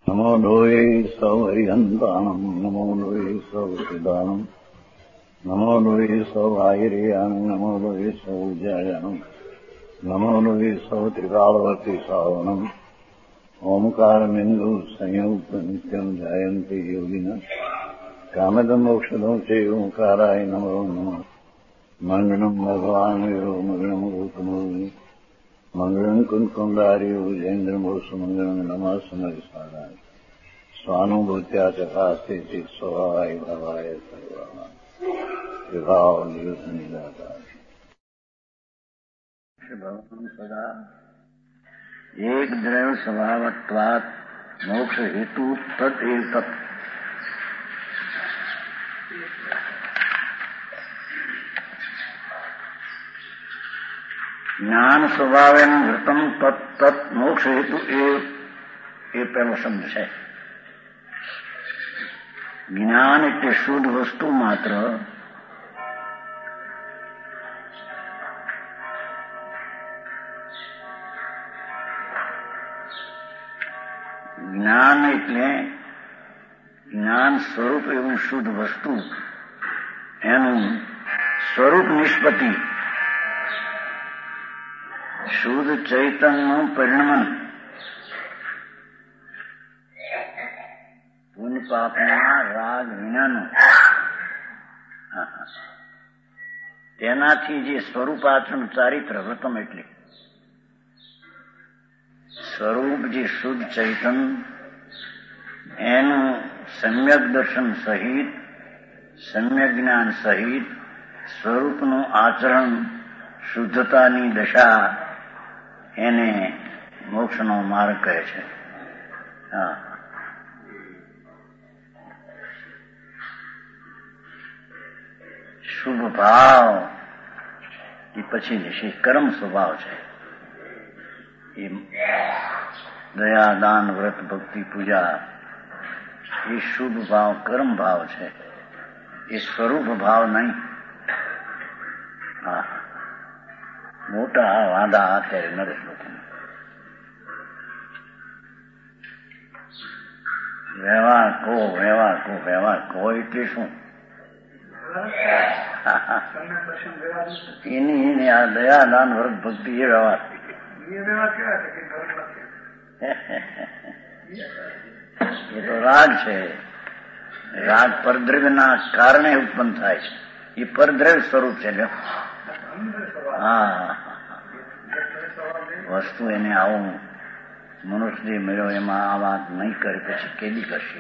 નમો લોહે સૌ હરિહંતાણમ નમો લોહે સૌ સિદાનમ નમો લોહે સૌ આયર્યાણમ નમો લોહે સૌ જયાણમ નમો લોહે સૌ ત્રિકાળવર્તી સાવણમ ઓમકારમિંદુ સંયુક્ત નિત્યમ જાયંતિ યોગિન કામદમ મોક્ષદો છે ઓંકારાય નમો નમઃ મંગળમ ભગવાન વીરો મંગળમ ગૌતમોની મંગળમ કુંકુંડાર્યો જૈન્દ્રમો સુમંગળમ નમઃ સમરિસારાય સ્વાનુભૂત્યા ચકાસ્તે ચિત સ્વભાવાય ભવાય સર્વા વિભાવ નિયુત નિદાતા ભગવાન સદા એક દ્રવ સ્વભાવત્વાત મોક્ષ હેતુ તદ એવ તત્ જ્ઞાન સ્વભાવેન વૃતમ તત્ મોક્ષ હેતુ એ પહેલો શબ્દ છે. જ્ઞાન એટલે શુદ્ધ વસ્તુ માત્ર. જ્ઞાન એટલે જ્ઞાન સ્વરૂપ એવું શુદ્ધ વસ્તુ, એનું સ્વરૂપ નિષ્પત્તિ, શુદ્ધ ચૈતન્યનું પરિણમન, પુણ્ય પાપના રાગ વિનાનું, તેનાથી જે સ્વરૂપાચરણ ચારિત્ર વ્રતમ એટલે સ્વરૂપ જે શુદ્ધ ચૈતન, એનું સમ્યક દર્શન સહિત, સમ્યક જ્ઞાન સહિત સ્વરૂપનું આચરણ, શુદ્ધતાની દશા, એને મોક્ષનો માર્ગ કહે છે. શુભ ભાવ એ પછી નિશ્ચય કર્મ સ્વભાવ છે. એ દયા, દાન, વ્રત, ભક્તિ, પૂજા એ શુભ ભાવ, કર્મ ભાવ છે. એ સ્વરૂપ ભાવ નહીં. મોટા વાંધા અત્યારે નરેશ લોકો વ્યવહાર કહો એટલે શું? એની આ દયા, દાન, વ્રત, ભક્તિ એ વ્યવહાર. એ તો રાગ છે. રાગ પરદ્રવ્યના કારણે ઉત્પન્ન થાય છે. એ પરદ્રવ્ય સ્વરૂપ છે. વસ્તુ એને આવું મનુષ્ય મળ્યો એમાં આ વાત નહીં કરે પછી કેદી કરશે?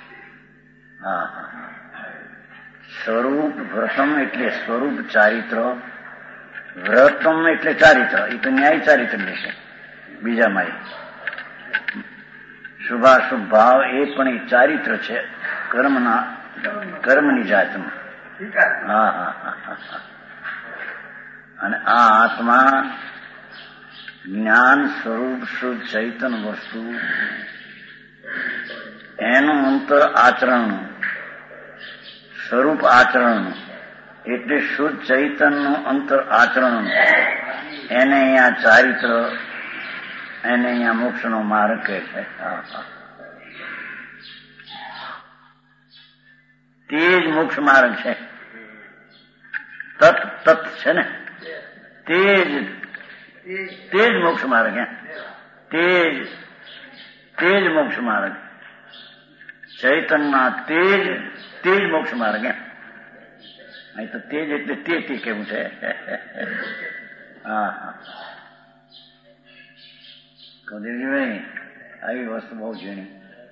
સ્વરૂપ વ્રતમ એટલે સ્વરૂપ ચારિત્ર, વ્રતમ એટલે ચારિત્ર. એ તો ન્યાય ચારિત્ર લેશે બીજામાં. શુભાશુભ ભાવ એ પણ એ ચારિત્ર છે, કર્મની જાતમાં. અને આ આત્મા જ્ઞાન સ્વરૂપ શુદ્ધ ચૈતન વસ્તુ, એનું અંતર આચરણ, સ્વરૂપ આચરણ એટલે શુદ્ધ ચૈતનનું અંતર આચરણ, એને અહીંયા ચારિત્ર, એને અહીંયા મોક્ષનો માર્ગ કહે છે. તે જ મોક્ષ માર્ગ છે. તત્ છે ને, તે જ મોક્ષ માર્ગ. તે જ મોક્ષ માર્ગ. ચૈતન્યના તે જ મોક્ષ માર્ગ. અહીં તો તેજ એટલે તે કેવું છે? કુદરતભાઈ આવી વસ્તુ બહુ ઝીણી.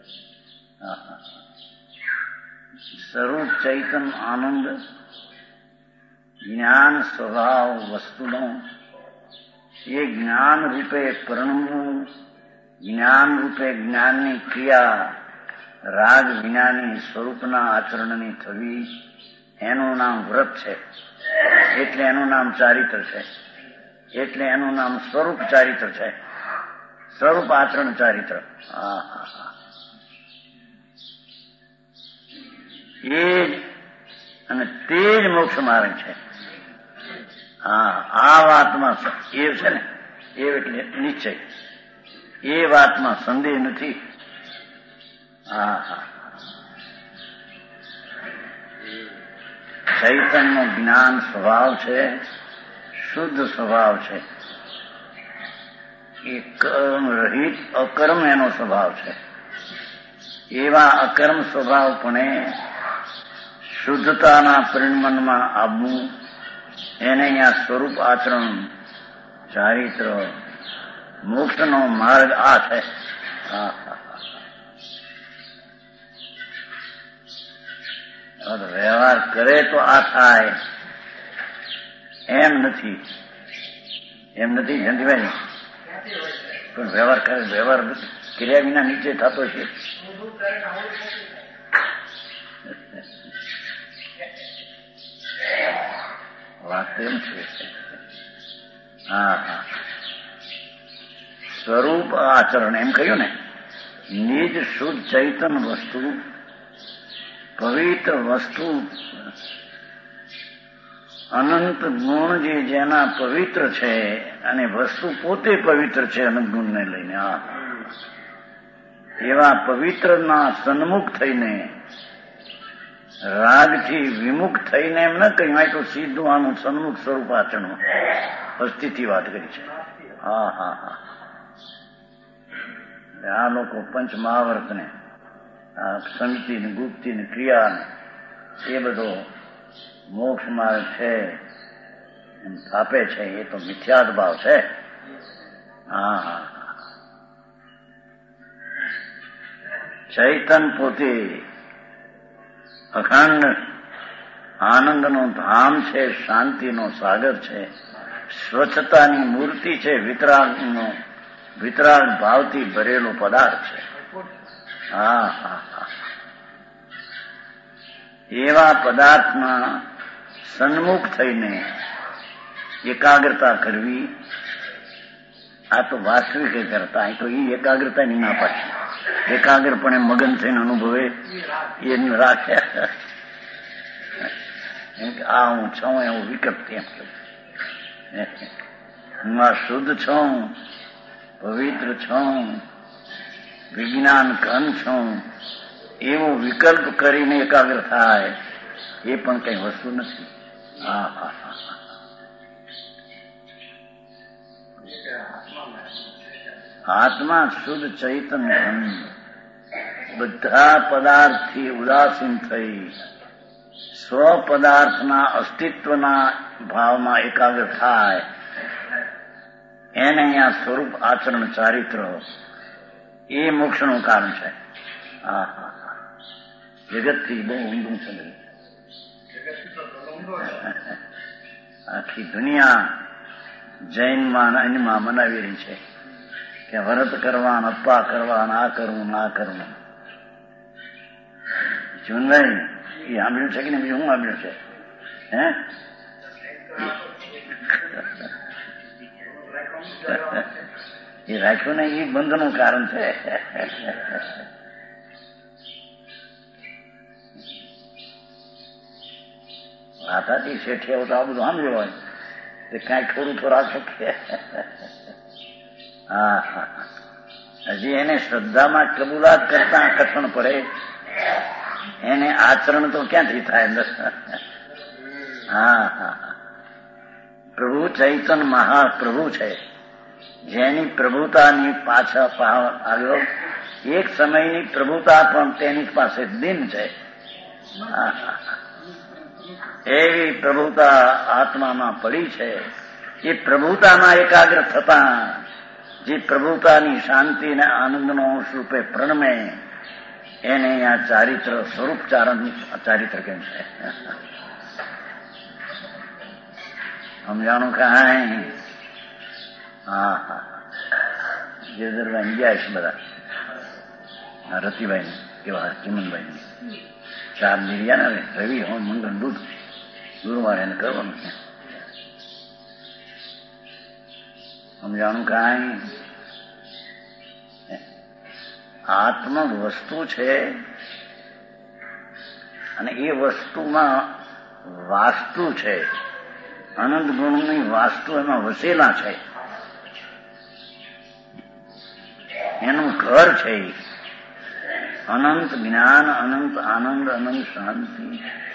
સ્વરૂપ ચૈતન આનંદ જ્ઞાન સ્વભાવ વસ્તુનો એ જ્ઞાન રૂપે પરિણમવું, જ્ઞાન રૂપે જ્ઞાનની ક્રિયા રાગ વિનાની સ્વરૂપના આચરણની થવી, એનું નામ વ્રત છે. એટલે એનું નામ ચારિત્ર છે. એટલે એનું નામ સ્વરૂપ ચારિત્ર છે. સ્વરૂપ આચરણ ચારિત્ર. એ જ અને તે જ મોક્ષ માર્ગ છે. આ વાતમાં એ છે ને, એ એટલે નિશ્ચય. એ વાતમાં સંદેહ નથી. હા હા, ચૈતન્યનું જ્ઞાન સ્વભાવ છે, શુદ્ધ સ્વભાવ છે. એ કર્મ રહિત અકર્મ એનો સ્વભાવ છે. એવા અકર્મ સ્વભાવપણે શુદ્ધતાના પરિણમનમાં આવવું, એને અહીંયા સ્વરૂપ આચરણ, ચારિત્ર, મોક્ષનો માર્ગ આ છે. વ્યવહાર કરે તો આ થાય એમ નથી, જયંતિભાઈ. પણ વ્યવહાર કરે, વ્યવહાર કર્યા વિના નીચે થતો છે. વાત એમ છે. હા હા, સ્વરૂપ આચરણ એમ કહ્યું ને. નિજ શુદ્ધ ચૈતન વસ્તુ, પવિત્ર વસ્તુ, અનંત ગુણ જે જેના પવિત્ર છે, અને વસ્તુ પોતે પવિત્ર છે અનંત ગુણને લઈને. એવા પવિત્રના સન્મુખ થઈને, રાગથી વિમુખ થઈને એમ ન કહ્યું, તો સીધું આનું સન્મુખ સ્વરૂપ આચરણ અસ્થિતિ વાત કરી છે. હા હા હા, આ લોકો પંચ મહાવર્તને, આ સમિતિ ને ગુપ્તિ ને ક્રિયા એ બધો મોક્ષ માર્ગ છે એમ સ્થાપે છે. એ તો મિથ્યાદ ભાવ છે. હા હા, ચૈતન પોતે અખંડ આનંદનું ધામ છે, શાંતિનો સાગર છે, સ્વચ્છતાની મૂર્તિ છે, વિતરાગ ભાવથી ભરેલો પદાર્થ છે. હા હા હા, એવા પદાર્થમાં સન્મુખ થઈને એકાગ્રતા કરવી, આ તો વાસ્તવિક એકાગ્રતા. તો એ એકાગ્રતાની ના પાછી, એકાગ્રપણે મગન થઈને અનુભવે એને રાખે. આ હું છું એવું વિકલ્પ એમ કહ્યું. હું આ શુદ્ધ છું, પવિત્ર છું, વિજ્ઞાન ઘન છું, એવો વિકલ્પ કરીને એકાગ્ર થાય, એ પણ કઈ વસ્તુ નથી. હા હા હા, આત્મા શુદ્ધ ચૈતન ઘન, બધા પદાર્થથી ઉદાસીન થઈ સ્વ પદાર્થના અસ્તિત્વના ભાવમાં એકાગ્ર થાય, એને અહીંયા સ્વરૂપ આચરણ ચારિત્ર, એ મોક્ષનું કારણ છે. હા હા હા, જગતથી બહુ ઊંડું છે. આખી દુનિયા જૈનમાં અન્યમાં મનાવી રહી છે કે વ્રત કરવા, અપ્પા કરવા, આ કરવું ના કરવું. જીવનભાઈ એ સાંભળ્યું છે કે નહીં? બીજું શું સાંભળ્યું છે? એ રાખ્યું ને, એ બંધનું કારણ છે. માતાજી શેઠી આવું તો આ બધું સાંભળ્યું હોય તે કાંઈ થોડું તો રાખો કે. હા હા, હજી એને શ્રદ્ધામાં કબૂલાત કરતા કઠણ પડે, એને આચરણ તો ક્યાંથી થાય અંદર? હા હા, પ્રભુ ચૈતન મહાપ્રભુ છે, જેની પ્રભુતાની પાછળ આવ્યો. એક સમયની પ્રભુતા પણ તેની પાસે દિન છે. હા હા, એવી પ્રભુતા આત્મામાં પડી છે. એ પ્રભુતામાં એકાગ્ર થતા જે પ્રભુતાની શાંતિ અને આનંદનો રૂપે પ્રણમે, એને આ ચારિત્ર સ્વરૂપ ચારિત્ર કેમ છે? સમજાણું કાંઈ? હા હા, ગિરધરભાઈ ગયા છે બધા, રતિભાઈ કેવા ચિમનભાઈ 4 નિર્યા ને રવિ હોમ મંગળ દૂધ ગુરુવારે એને કરવાનું છે. સમજાણું કાંઈ? આત્મ વસ્તુ છે, અને એ વસ્તુમાં વાસ્તુ છે, અનંત ગુણની વાસ્તુ એમાં વસેલા છે, એનું ઘર છે. અનંત જ્ઞાન, અનંત આનંદ, અનંત શાંતિ,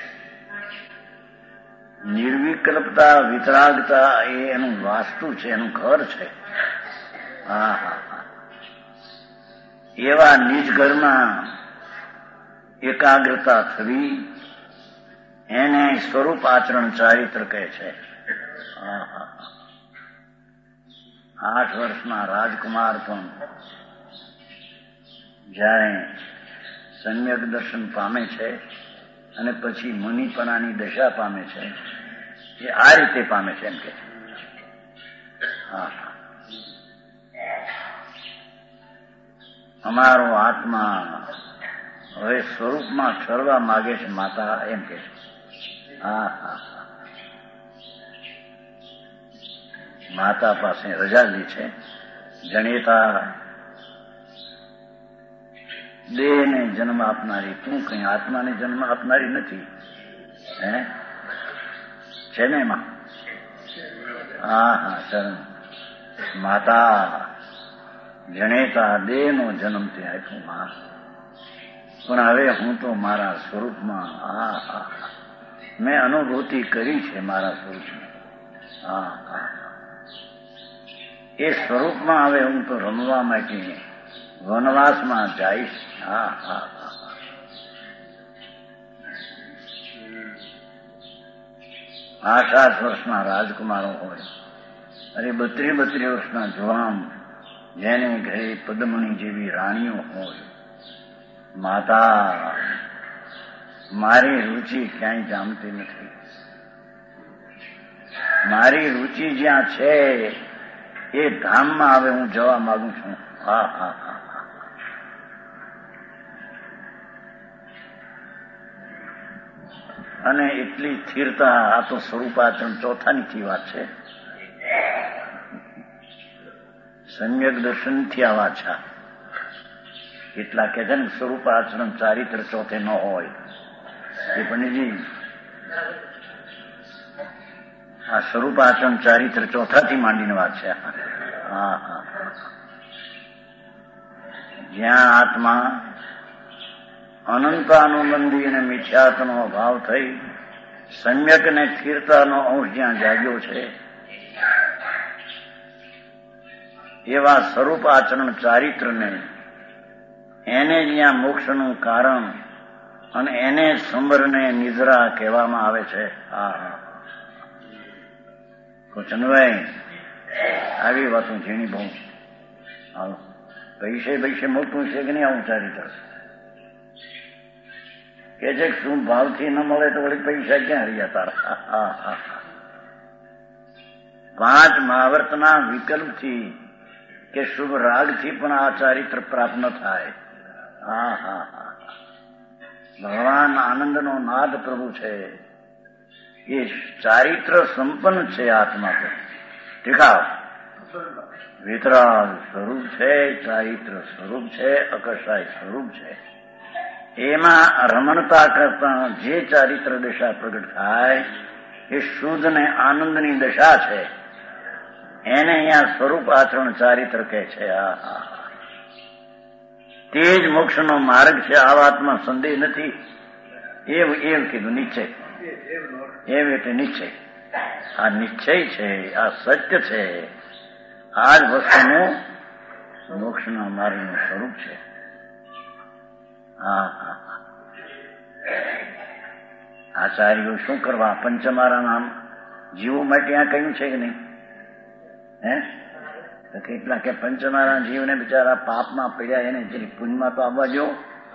નિર્વિકલ્પતા, વિતરાગતા એ એનું વાસ્તુ છે, એનું ઘર છે. હા હા હા. એવા નિજ ઘરમાં એકાગ્રતા થવી એને સ્વરૂપ આચરણ ચારિત્ર કહે છે. 8 વર્ષના રાજકુમાર પણ જ્યારે સમ્યક દર્શન પામે છે અને પછી મુનિપણાની દશા પામે છે, એ આ રીતે પામે છે એમ કે છે. અમારો આત્મા હવે સ્વરૂપમાં ઠરવા માગે છે માતા, એમ કે છે. માતા પાસે રજા લી છે. જણેતા દેહને જન્મ આપનારી તું કઈ આત્માને જન્મ આપનારી નથી, હે છે ને એમાં? હા ચરણ. માતા જણેતા દેહનો જન્મ તે આપ્યો માં, પણ હવે હું તો મારા સ્વરૂપમાં મેં અનુભૂતિ કરી છે મારા સ્વરૂપની. એ સ્વરૂપમાં હવે હું તો રમવા માટે વનવાસમાં જઈશ. 8 વર્ષના રાજકુમારો હોય, અરે 32 વર્ષના જુવાન જેને ઘરે પદ્મની જેવી રાણીઓ હોય. માતા મારી રુચિ ક્યાંય જામતી નથી. મારી રુચિ જ્યાં છે એ ધામમાં હવે હું જવા માંગુ છું. અને એટલી સ્થિરતા, આ તો સ્વરૂપાચરણ ચોથાની વાત છે. સમ્યક દર્શનથી આ વાત છે. એટલા કે છે ને સ્વરૂપાચરણ ચારિત્ર ચોથે ન હોય એ પંડિતજી, આ સ્વરૂપાચરણ ચારિત્ર ચોથાથી માંડીને વાત છે. જ્યાં આત્મા અનંતાનુબંધી અને મિથ્યાત્વનો અભાવ થઈ સમ્યક અને સ્થિરતાનો અંશ જ્યાં જાગ્યો છે, એવા સ્વરૂપ આચરણ ચારિત્રને એને જ્યાં મોક્ષનું કારણ અને એને સમરને નિદ્રા કહેવામાં આવે છે. ચંદ્રભાઈ આવી વાતો ઝીણી બહુ. પૈસે મોટું છે કે નહીં આવું ચારિત્ર? કે છે શું ભાવથી ન મળે તો વળી પૈસા ક્યાં રહ્યા તારા? 5 મહાવર્તના વિકલ્પથી કે શુભ રાગથી પણ આ ચારિત્ર પ્રાપ્ત ન થાય. ભગવાન આનંદનો નાદ પ્રભુ છે, એ ચારિત્ર સંપન્ન છે. આત્મા તો ટીકાવ વિતરાગ સ્વરૂપ છે, ચારિત્ર સ્વરૂપ છે, અકશાય સ્વરૂપ છે. એમાં રમણતા કરતા જે ચારિત્ર દશા પ્રગટ થાય એ શુદ્ધ ને આનંદની દશા છે. એને અહીંયા સ્વરૂપ આચરણ ચારિત્ર કહે છે. તે જ મોક્ષનો માર્ગ છે. આ વાતમાં સંદેહ નથી. એમ કીધું નિશ્ચય. એમ એટલે નિશ્ચય. આ નિશ્ચય છે, આ સત્ય છે. આ જ વસ્તુનું મોક્ષના માર્ગનું સ્વરૂપ છે. આચાર્યો શું કરવા? પંચમારા નામ જીવો માટે આ કહ્યું છે કે નહીં? કેટલા કે પંચમારા જીવને બિચારા પાપમાં પડ્યા, એને જે પુણ્યમાં તો આવવા જો.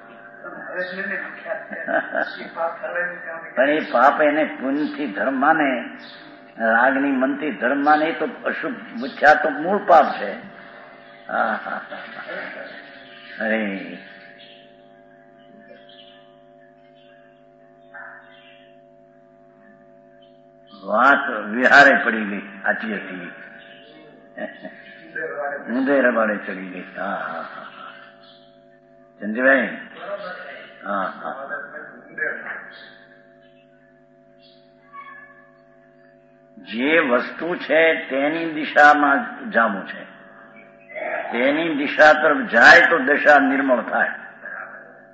પણ એ પાપ એને પુણ્યથી ધર્મ માને, રાગની મનથી ધર્મ માને, તો અશુભ મુખ્યા તો મૂળ પાપ છે. અરે વાત વિહારે પડી ગઈ. આચી હતી ઊંધે રબાડે ચડી ગઈ. ચંદ્રભાઈ, જે વસ્તુ છે તેની દિશામાં જામું છે. તેની દિશા તરફ જાય તો દશા નિર્મળ થાય.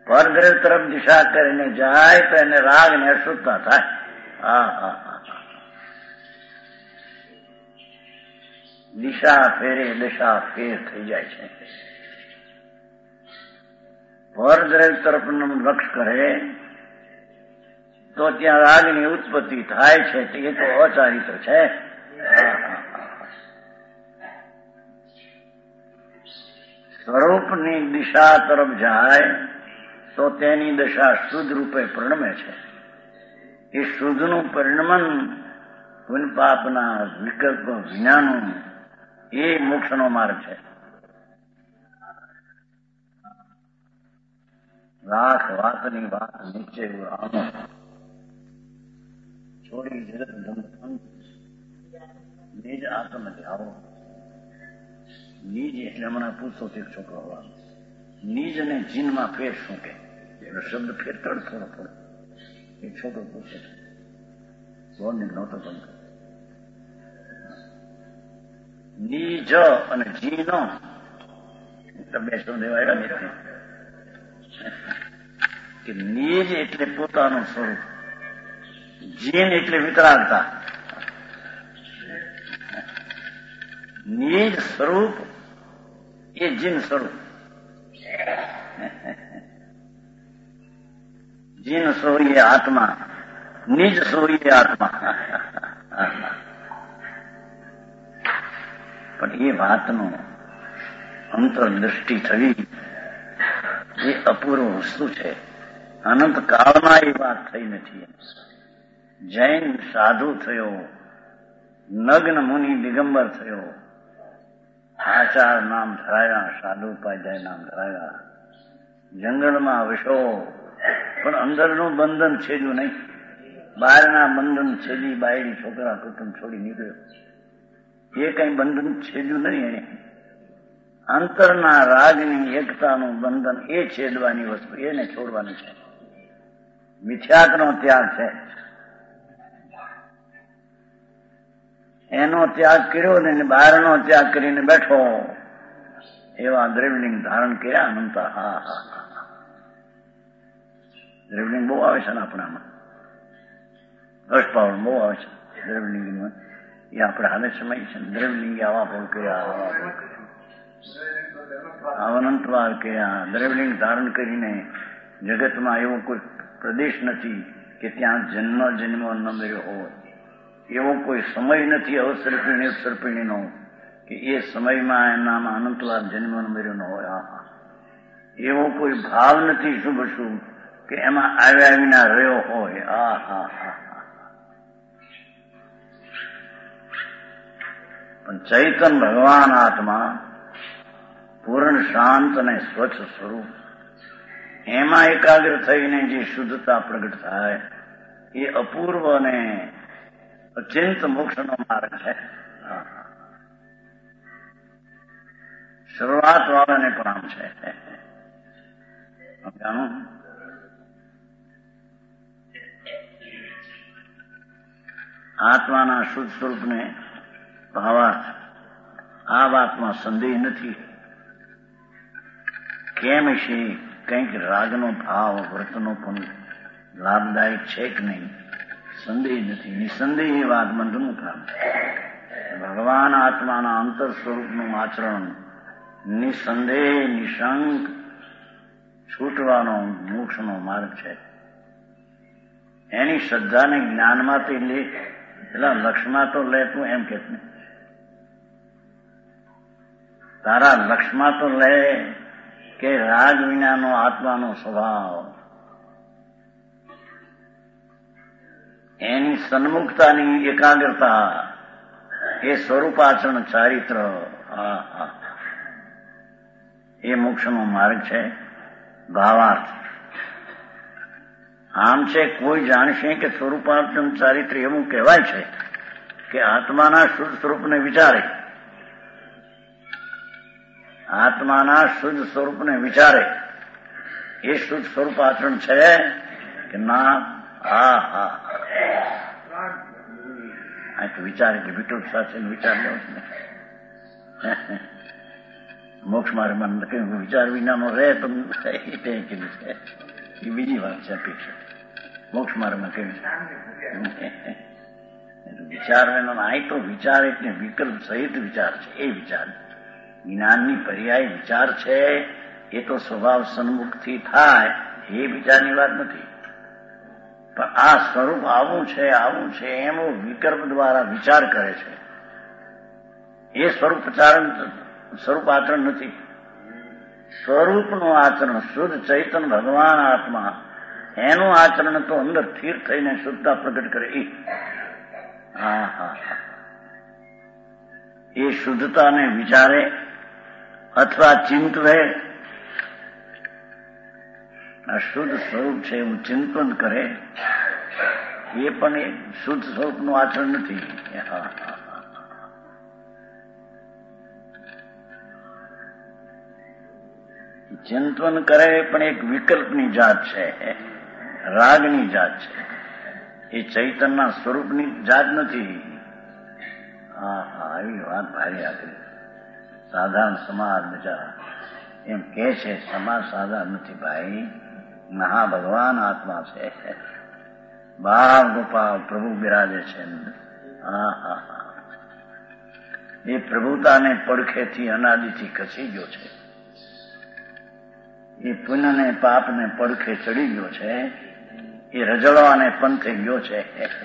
પરદ્રવ તરફ દિશા કરીને જાય તો એને રાગ ને અશુદ્ધતા થાય. દિશા ફેરે દશા ફેર થઈ જાય છે. પરદ્રવ તરફનું લક્ષ કરે તો ત્યાં રાગની ઉત્પત્તિ થાય છે. એ તો અચારિત્ર છે. સ્વરૂપની દિશા તરફ જાય તો તેની દશા શુદ્ધ રૂપે પરિણમે છે. એ શુદ્ધનું પરિણમન પુન પાપના વિકલ્પ વિનાનું એ મોક્ષનો માર્ગ છે. લાખ વાતની વાત નીચે આવો છોડી જગત ધમ નિજ આત્મ ધ્યાવો. નિજ એટલે હમણાં પૂછો તે છોકરો હોવા નિજ અને જીનમાં ફેર શું કે એનો શબ્દ ફેર થોડો પડે. એ છોકરો પૂછે ગોળની નહોતો બંધ નિજ અને જીનો બે શબ્દ એવા આવ્યા નથી કે નિજ એટલે પોતાનું સ્વરૂપ, જીન એટલે વિતરાગતા. નિજ સ્વરૂપ એ જીન સ્વરૂપ. જીન સ્વરૂપ એ આત્મા, નિજ સ્વરૂપ એ આત્મા. પણ એ વાતનું અંતરદ્રષ્ટિ થવી એ અપૂર્વ વસ્તુ છે. અનંત કાળમાં એ વાત થઈ નથી. જૈન સાધુ થયો, નગ્ન મુનિ દિગંબર થયો, આચાર નામ ધરાયા, સાધુ ઉપાધ્યાય નામ ધરાયા, જંગલમાં વસો, પણ અંદરનું બંધન છેદ્યું નહીં. બહારના બંધન છેદી બાયડી છોકરા કુટુંબ છોડી નીકળ્યો. એ કઈ બંધન છેદ્યું નહીં. એને અંતરના રાગની એકતાનું બંધન એ છેદવાની વસ્તુ, એને છોડવાની છે. મિથ્યાકનો ત્યાગ છે. એનો ત્યાગ કર્યો ને બહારનો ત્યાગ કરીને બેઠો. એવા દ્રવ્યલિંગ ધારણ કર્યા અનંત. દ્રવ્યલિંગ બહુ આવે છે ને આપણામાં, રસપાવન બહુ આવે છે દ્રવ્યલિંગમાં. એ આપણે હાલે સમય છે. દ્રવ્યલિંગે આવા ફળ કર્યા, અનંતવાર કર્યા. દ્રવ્યલિંગ ધારણ કરીને જગતમાં એવો કોઈ પ્રદેશ નથી કે ત્યાં જન્મ ન મેળ્યો હોય. એવો કોઈ સમય નથી અવસર્પિણી ઉત્સર્પિણીનો કે એ સમયમાં એનામાં અનંતવાર જન્મ મેળ્યો ન હોય. એવો કોઈ ભાવ નથી શુભ શુભ કે એમાં આવ્યા વિના રહ્યો હોય. પણ ચૈતન ભગવાન આત્મા પૂર્ણ શાંત અને સ્વચ્છ સ્વરૂપ, એમાં એકાગ્ર થઈને જે શુદ્ધતા પ્રગટ થાય એ અપૂર્વ અને અચિંત મોક્ષનો માર્ગ છે. શરૂઆત વાળાને પણ આમ છે. આત્માના શુદ્ધ સ્વરૂપને ભાવાર્થ આ વાતમાં સંદેહ નથી. કેમ છે કંઈક રાગનો ભાવ વ્રતનો પણ લાભદાયક છે કે નહીં, સંદેહ નથી. નિસંદેહ એ વાત બંધનું કામ છે. ભગવાન આત્માના અંતર સ્વરૂપનું આચરણ નિસંદેહ નિશંક છૂટવાનો મોક્ષનો માર્ગ છે. એની શ્રદ્ધાને જ્ઞાનમાંથી લે, પેલા લક્ષમાં તો લે. તું એમ કે તારા લક્ષમાં તો લે કે રાગ વિનાનો આત્માનો સ્વભાવ, એની સન્મુખતાની એકાગ્રતા, એ સ્વરૂપાચરણ ચારિત્ર, એ મોક્ષનો માર્ગ છે. ભાવાર્થ આમ છે. કોઈ જાણશે કે સ્વરૂપાચરણ ચારિત્ર એવું કહેવાય છે કે આત્માના શુદ્ધ સ્વરૂપને વિચારે, આત્માના શુદ્ધ સ્વરૂપને વિચારે. એ શુદ્ધ સ્વરૂપ આચરણ છે કે ના? આ તો વિચારે કે વિટોળ સાથે વિચાર લેવો છે. મોક્ષ માર્ગમાં વિચાર વિનાનો રહે તો એ કીધું છે, એ બીજી વાત છે. અપેક્ષા મોક્ષ માર્ગમાં કેવી વિચાર વિના આ તો વિચાર એટલે વિકલ્પ સહિત વિચાર છે. એ વિચાર જ્ઞાનની પર્યાય વિચાર છે. એ તો સ્વભાવ સન્મુખથી થાય એ વિચારની વાત નથી. પણ આ સ્વરૂપ આવું છે એમ વિકલ્પ દ્વારા વિચાર કરે છે. એ સ્વરૂપ આચરણ નથી. સ્વરૂપનું આચરણ શુદ્ધ ચૈતન્ય ભગવાન આત્મા એનું આચરણ તો અંદર સ્થિર થઈને શુદ્ધતા પ્રગટ કરે. એ શુદ્ધતાને વિચારે અથવા ચિંતવે, આ શુદ્ધ સ્વરૂપ છે એવું ચિંતન કરે, એ પણ એક શુદ્ધ સ્વરૂપનું આચરણ નથી. ચિંતન કરે પણ એક વિકલ્પની જાત છે, રાગની જાત છે. એ ચૈતનના સ્વરૂપની જાત નથી. આવી વાત ભારે આપી. સાધારણ સમાજ બિચારા એમ કે છે, સમાજ સાધારણ નથી ભાઈ, મહા ભગવાન આત્મા છે. બાળ ગોપાલ પ્રભુ બિરાજે છે. એ પ્રભુતાને પડખેથી અનાદિથી ખસી ગયો છે. એ પુણ્યને પાપને પડખે ચડી ગયો છે. એ રજળવાને પંથે ગયો છે.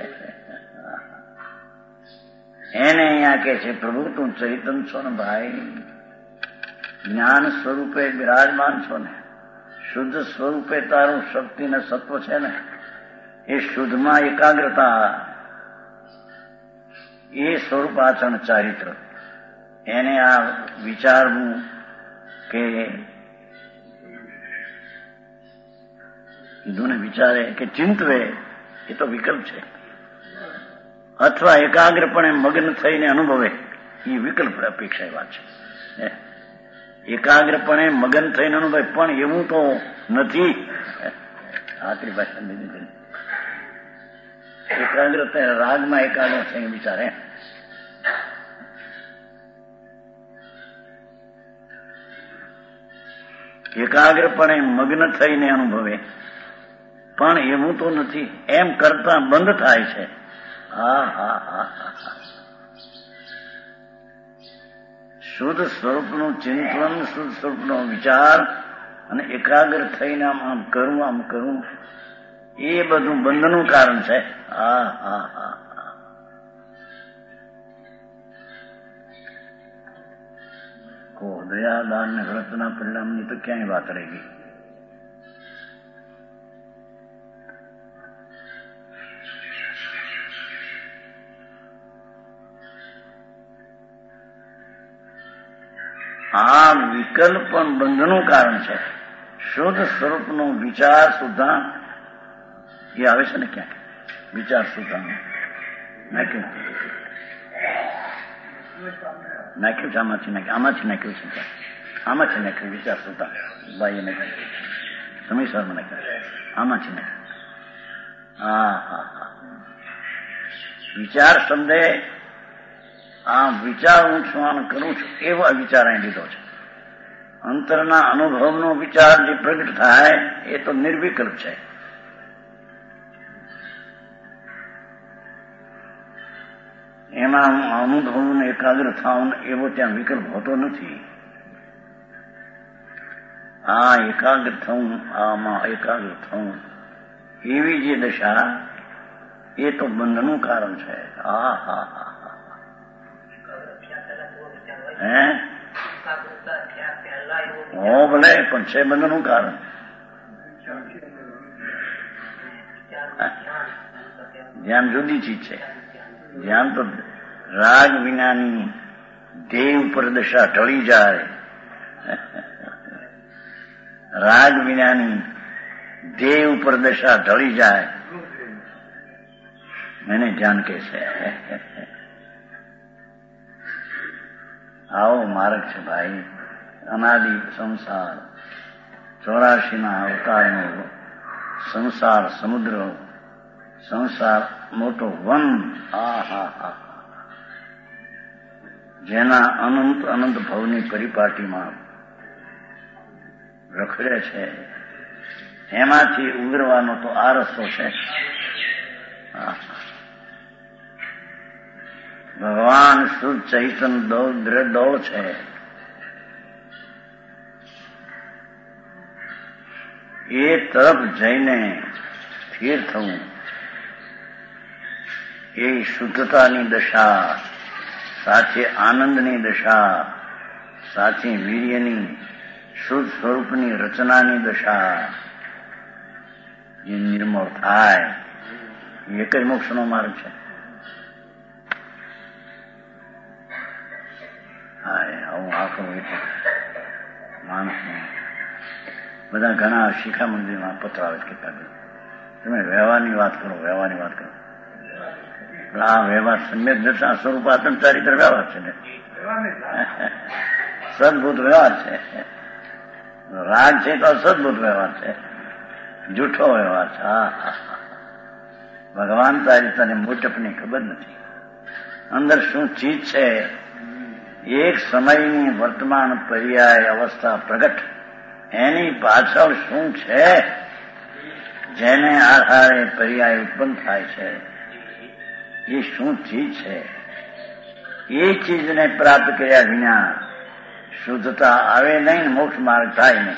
એને અહીંયા કે છે, પ્રભુ તું ચૈતન છો ને ભાઈ, જ્ઞાન સ્વરૂપે બિરાજમાન છો ને, શુદ્ધ સ્વરૂપે તારું શક્તિ ને સત્વ છે ને, એ શુદ્ધમાં એકાગ્રતા, એ સ્વરૂપ આચરણ ચારિત્ર, એને આ વિચારવું કે કીધું ને વિચારે કે ચિંતવે, એ તો વિકલ્પ છે. અથવા એકાગ્રપણે મગ્ન થઈને અનુભવે, એ વિકલ્પ અપેક્ષા વાત છે. એકાગ્રપણે મગન થઈને અનુભવે પણ એવું તો નથી. આખરી ભાષા દીધી એકાગ્રતા રાગમાં એકાગ્ર થઈને વિચારે. એકાગ્રપણે મગ્ન થઈને અનુભવે પણ એવું તો નથી. એમ કરતા બંધ થાય છે. શુદ્ધ સ્વરૂપનું ચિંતન, શુદ્ધ સ્વરૂપનો વિચાર અને એકાગ્ર થઈને આમ કરવું, એ બધું બંધનું કારણ છે. દયાદાન ને વ્રતના પરિણામની તો ક્યાંય વાત રહી ગઈ. આ વિકલ્પ પણ બંધનું કારણ છે. શુદ્ધ સ્વરૂપનો વિચાર સુધા એ આવે છે ને ક્યાંક, વિચાર સુધા નાખ્યું છે, આમાંથી નાખ્યું છે, આમાંથી નાખ્યું વિચાર સુધા ભાઈએ નાખ્યું, સમયસરમાં નાખ્યું, આમાંથી નાખ્યું. વિચાર શબ્દે આ વિચારું છું, આમ કરું છું, એવો વિચાર અહીં લીધો છે. અંતરના અનુભવનો વિચાર જે પ્રગટ થાય એ તો નિર્વિકલ્પ છે. એમાં અનુભવને એકાગ્ર થવું એવો ત્યાં વિકલ્પ હોતો નથી. આ એકાગ્ર થવું, આમાં એકાગ્ર થવું, એવી જે દશા એ તો બંધનું કારણ છે. ભલે પણ છે બંધનું કારણ. ધ્યાન જુદી ચીજ છે. ધ્યાન તો રાગ વિનાની દેહ ઉપર દશા ઢળી જાય, રાગ વિનાની દેહ ઉપર દશા ઢળી જાય એને ધ્યાન કહે છે. આવો માર્ગ છે ભાઈ. અનાદિ સંસાર, 84 અવતારનો સંસાર સમુદ્ર, સંસાર મોટો વન, જેના અનંત અનંત ભવની પરિપાટીમાં રખડે છે, એમાંથી ઉગરવાનો તો આ રસ્તો છે. ભગવાન શુદ્ધ ચૈતન દોડ છે. એ તરફ જઈને સ્થિર થવું એ શુદ્ધતાની દશા, સાથે આનંદની દશા, સાથે વીર્યની શુદ્ધ સ્વરૂપની રચનાની દશા જે નિર્મળ થાય એક જ મોક્ષનો માર્ગ છે. આવું આખું માણસને બધા ઘણા શિખા મંદિરમાં પત્ર આવે કે તમે વ્યવહારની વાત કરો, વ્યવહારની વાત કરો. આ વ્યવહાર સમ્યક દર્શન સ્વરૂપ આત્મ ચારિત્ર વ્યવહાર છે ને, સદભૂત વ્યવહાર છે. રાગ છે તો સદભૂત વ્યવહાર છે, જૂઠો વ્યવહાર છે. ભગવાન તારી તને મોટપની ખબર નથી. અંદર શું ચીજ છે, એક સમયની વર્તમાન પર્યાય અવસ્થા પ્રગટ, એની પાછળ શું છે જેને આધારે પર્યાય ઉત્પન્ન થાય છે, એ શું ચીજ છે. એ ચીજને પ્રાપ્ત કર્યા વિના શુદ્ધતા આવે નહીં, મોક્ષ માર્ગ થાય નહીં.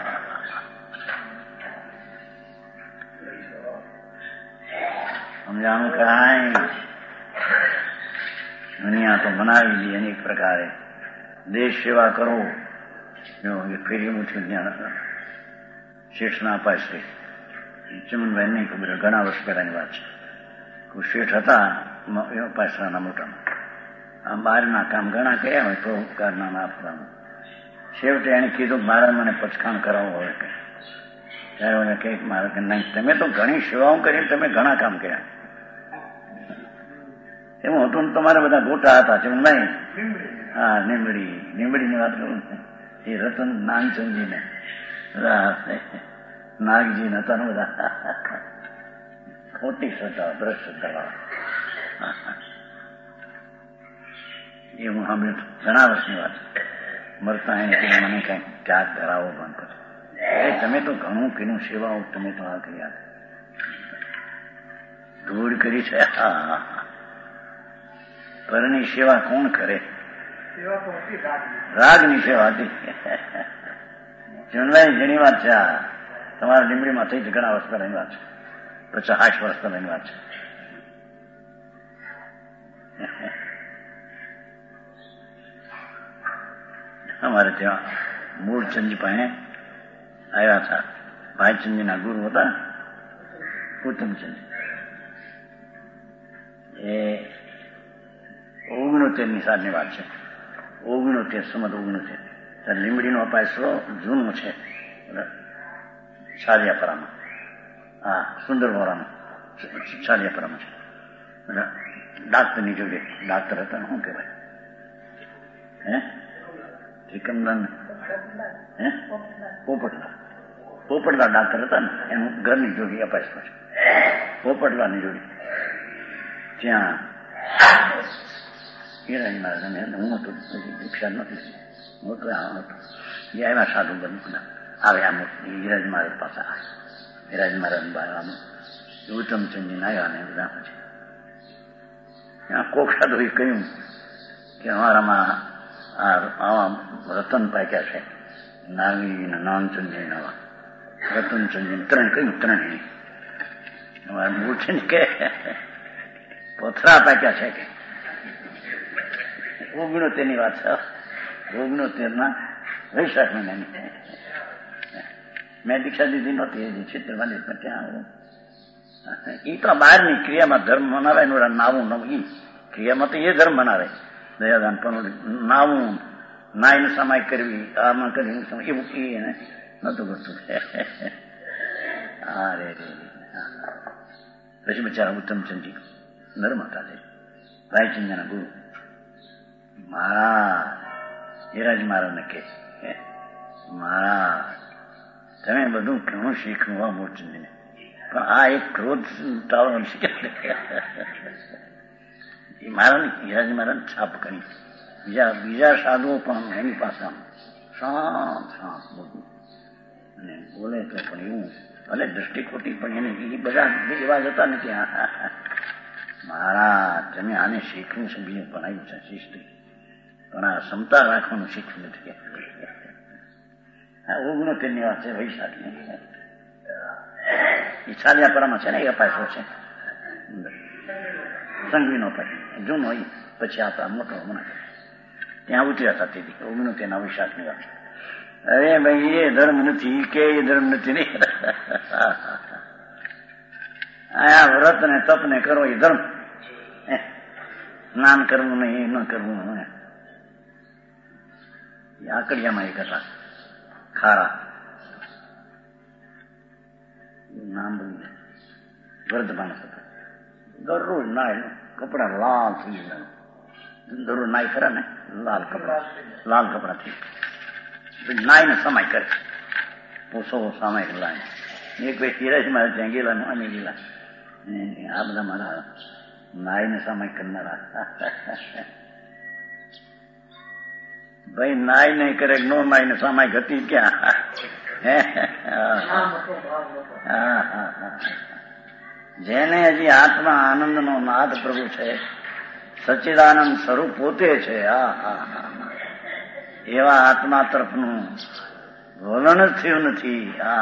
સમજાણું કાંઈ દુનિયા તો બનાવી દી અનેક પ્રકારે. દેશ સેવા કરો, ફેરી મૂઠ્યું ત્યાં શેઠના પાસે ચમનભાઈ નહીં ખબર, ઘણા વર્ષ પહેલાની વાત છે. શેઠ હતા પાસરાના મોટામાં, આ બહારના કામ ઘણા કર્યા હોય તો ઉપકારના ના આપવાનું. છેવટે એને કીધું મારે મને પચખાણ કરાવવું હોય કે, ત્યારે મને કંઈક મારે કે નહીં, તમે તો ઘણી સેવાઓ કરીને તમે ઘણા કામ કર્યા. એમાં હતું તમારા બધા ગોટા હતા ચમનભાઈ. હા, નીમડીની વાત કરું ને, એ રતન નાનચંદજીને નાગજી હતા ને બધા ખોટી શ્રદ્ધા, ભ્રષ્ટ શ્રદ્ધા. એ હું સાંભળ્યું ઘણા વર્ષની વાત. મરતા એને કે મને કઈક ત્યાગ ધરાવો બંધ કરો. તમે તો ઘણું કીધું સેવાઓ, તમે તો આ કર્યા, ધૂળ કરી છે. પરની સેવા કોણ કરે? રાગની સેવા હતી. ચંદ્રભાઈ જેની વાત છે આ તમારા લીમડીમાં થઈ જ ઘણા વર્ષ પહેલાની વાત છે, 50 વર્ષ પહેલાની વાત છે. અમારે ત્યાં મૂળચંદજી પાસે આવ્યા હતા. ભાઈચંદજીના ગુરુ હતા ઉત્તમચંદ. એ 69ની સાલની વાત છે. 69 સંમત 69. લીમડીનો પાસરો જૂનો છે, છાલિયાપરામાં. હા, સુંદર વોરામાં છાલિયાપરામાં છે. ડાક્ટરની જોડે ડાક્ટર હતા ને, શું કહેવાય, ત્રિકમદાન પોપટલા ડાક્ટર હતા ને, એનું ઘરની જોડી અપાસમાં છે. પોપટલાની જોડી ત્યાં હિરાજી મહારાજ, હું હતો દીક્ષા નથી, મોટો એ આવ્યા સાધુ બનતા આવે. આમ હિરાજી મહારાજ પાસે આવે, હિરાજી મહારાજ બાર ઉત્તમચંદજી આવ્યા ને બધા પછી ત્યાં કોક સાધુએ કહ્યું કે અમારામાં આવા રતન પાક્યા છે, નાગી નાનચંદજી નવા રતનચંદજી ત્રણ કહ્યું, ત્રણ અમારા મૂળ કે પથરા પાક્યા છે કે 69ની વાત છે. 69ના વૈશાખ મહિનાની મેં દીક્ષા દીધી નહોતી, છેતરવાની ત્યાં. એ તો બહારની ક્રિયામાં ધર્મ મનાવે, એનું નાવું નવું ક્રિયામાં તો એ ધર્મ મનાવે. દયાદાન પણ નાવું, નાઈને સમાય કરવી, આમાં કરી એવું એને નતું કરતું. હા રે પછી બિચારા ઉત્તમચંદજી નર્મદા છે, ભાઈચંદના ગુરુ મહારાજ હિરાજ મહારાજને કે મહારાજ તમે બધું ઘણું શીખવા મૂળચંદીને, પણ આ એક ક્રોધ ટાળવાનું શીખે. મહારાજ હિરાજ મહારાજ છાપ કરી. બીજા સાધુઓ પણ એની પાસે શાંત શાંત બધું અને બોલે તો પણ એવું ભલે દ્રષ્ટિ ખોટી, પણ એને એ બધા એવા જતા નથી. મહારાજ તમે આને શીખવું છે, બીજું ભણાવ્યું છે શિસ્તી, પણ આ ક્ષમતા રાખવાનું શીખવું નથી. આ 69 વાત છે વૈશાખની. એ છાલિયાપરામાં છે ને, એ અપાસો છે સંઘવીનો પાય જૂનો, પછી આપણા મોટો હમણાં ત્યાં ઉતર્યા હતા. તેથી 69 વૈશાખની વાત. અરે ભાઈ એ ધર્મ નથી કે એ ધર્મ નથી નહીં. આ વ્રત ને તપ ને કરો એ ધર્મ. સ્નાન કરવું નહીં, ન કરવું. આકડિયામાં એક હતા ખારા, નામ બોલું, વૃદ્ધ માણસ હતા. દરરોજ નાય, કપડા લાલ થઈ ગયા. દરરોજ નાય ખરા ને, લાલ કપડા થઈ નાય ને સમય કરે. પોસો સમય લાય. એક ભાઈ સિરાજમાં ત્યાં ગયેલા, અમે ગયેલા. આ બધા મારા નાય ને સમય કરનારા. ભાઈ નાય નહીં કરે, નો નાય ને સમય ગતિ ક્યાં? જેને હજી આત્મા આનંદનો નાદ પ્રભુ છે, સચ્ચિદાનંદ સ્વરૂપ પોતે છે, એવા આત્મા તરફનું વલણ જ થયું નથી.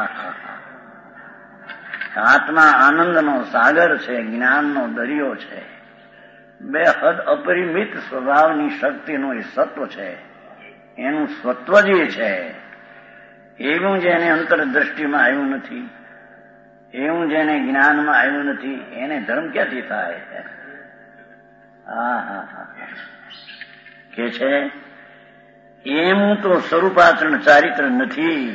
આત્મા આનંદનો સાગર છે, જ્ઞાનનો દરિયો છે, બેહદ અપરિમિત સ્વભાવની શક્તિનું એ સત્વ છે. એનું સ્વત્વ જે છે એવું જેને અંતરદ્રષ્ટિમાં આવ્યું નથી, એવું જેને જ્ઞાનમાં આવ્યું નથી, એને ધર્મ ક્યાંથી થાય? કે છે એવું તો સ્વરૂપાચરણ ચારિત્ર નથી.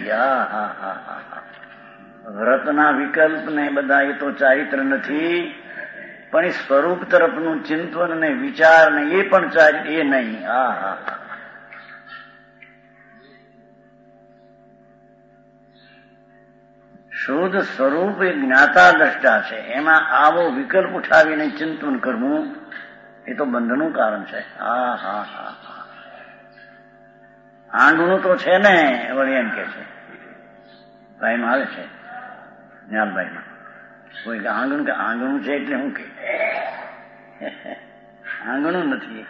વ્રતના વિકલ્પ ને બધા એ તો ચારિત્ર નથી, પણ એ સ્વરૂપ તરફનું ચિંતન ને વિચાર ને એ પણ ચારિત્ર એ નહીં. શુદ્ધ સ્વરૂપ એ જ્ઞાતા દ્રષ્ટા છે. એમાં આવો વિકલ્પ ઉઠાવીને ચિંતન કરવું એ તો બંધનું કારણ છે. આંગણું તો છે ને, વળી એમ કે છે ભાઈમાં આવે છે જ્ઞાનભાઈમાં કોઈ આંગણું કે આંગણું છે એટલે શું કે આંગણું નથી.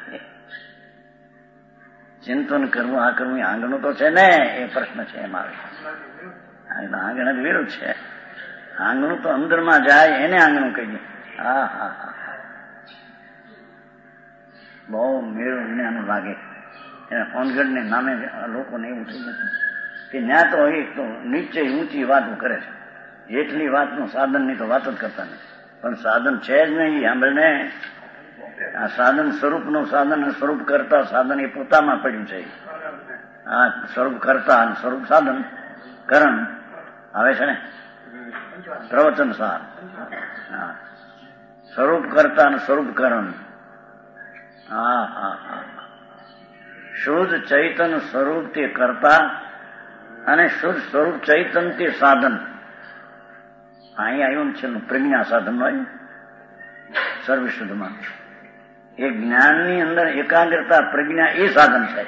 ચિંતન કરવું, આ કરવું, આંગણું તો છે ને, એ પ્રશ્ન છે એમ આવે. આંગણ જ વિરુદ્ધ છે. આંગણું તો અંદરમાં જાય એને આંગણું કહીએ. બહુ મેળું જ્ઞાન લાગે. હોનગઢ ને નામે લોકોને એવું થઈ નથી કે ત્યાં તો એક તો નીચે ઊંચી વાતો કરે છે, એટલી વાતનું સાધનની તો વાત જ કરતા નથી. પણ સાધન છે જ નહીં. સાંભળને, આ સાધન સ્વરૂપનું સાધન, સ્વરૂપ કરતા સાધન એ પોતામાં પડ્યું છે. આ સ્વરૂપ કરતા અને સ્વરૂપ સાધન કરણ આવે છે ને પ્રવચન સાર. સ્વરૂપ કરતા અને સ્વરૂપ કરણ. શુદ્ધ ચૈતન સ્વરૂપ તે કરતા અને શુદ્ધ સ્વરૂપ ચૈતન તે સાધન. અહીં આવ્યું છે પ્રજ્ઞા સાધન નો સર્વશુદ્ધમાં. એ જ્ઞાનની અંદર એકાગ્રતા પ્રજ્ઞા એ સાધન છે.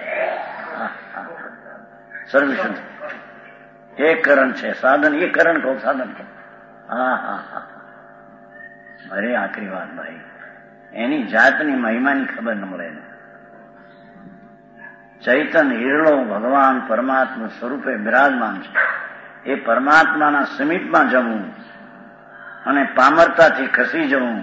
સર્વશુદ્ધ એ કરણ છે, સાધન એ કરણ કહો, સાધન કહો. અરે આખરી વાત ભાઈ, એની જાતની મહિમાની ખબર ન મળે. ચૈતન હિરણો ભગવાન પરમાત્મા સ્વરૂપે બિરાજમાન છે. એ પરમાત્માના સમીપમાં જવું અને પામરતાથી ખસી જવું.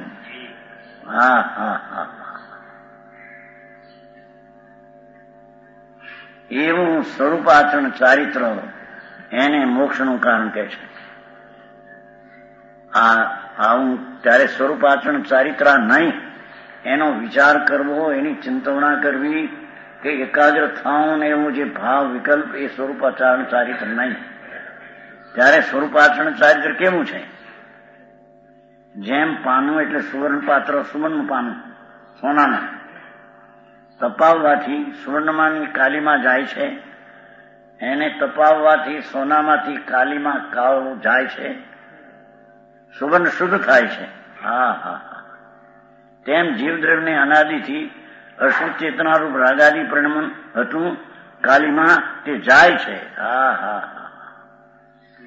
એવું સ્વરૂપાચરણ ચારિત્ર એને મોક્ષનું કારણ કહે છે. આવું ત્યારે સ્વરૂપાચરણ ચારિત્ર નહીં, એનો વિચાર કરવો, એની ચિંતવણા કરવી કે એકાગ્ર થાવું ને એવું જે ભાવ વિકલ્પ, એ સ્વરૂપાચરણ ચારિત્ર નહીં. ત્યારે સ્વરૂપાચરણ ચારિત્ર કેવું છે? જેમ પાનું એટલે સુવર્ણ પાત્ર, સુવર્ણનું પાનું સોનાનું, તપાવવાથી સુવર્ણમાંની કાલીમાં જાય છે, એને તપાવવાથી સોનામાંથી કાલીમાં કાળો જાય છે, સુવર્ણ શુદ્ધ થાય છે. તેમ જીવદ્રવ્યને અનાદિથી અશુદ્ધ ચેતનારૂપ રાગાદી પરિણમન હતું, કાલીમાં તે જાય છે.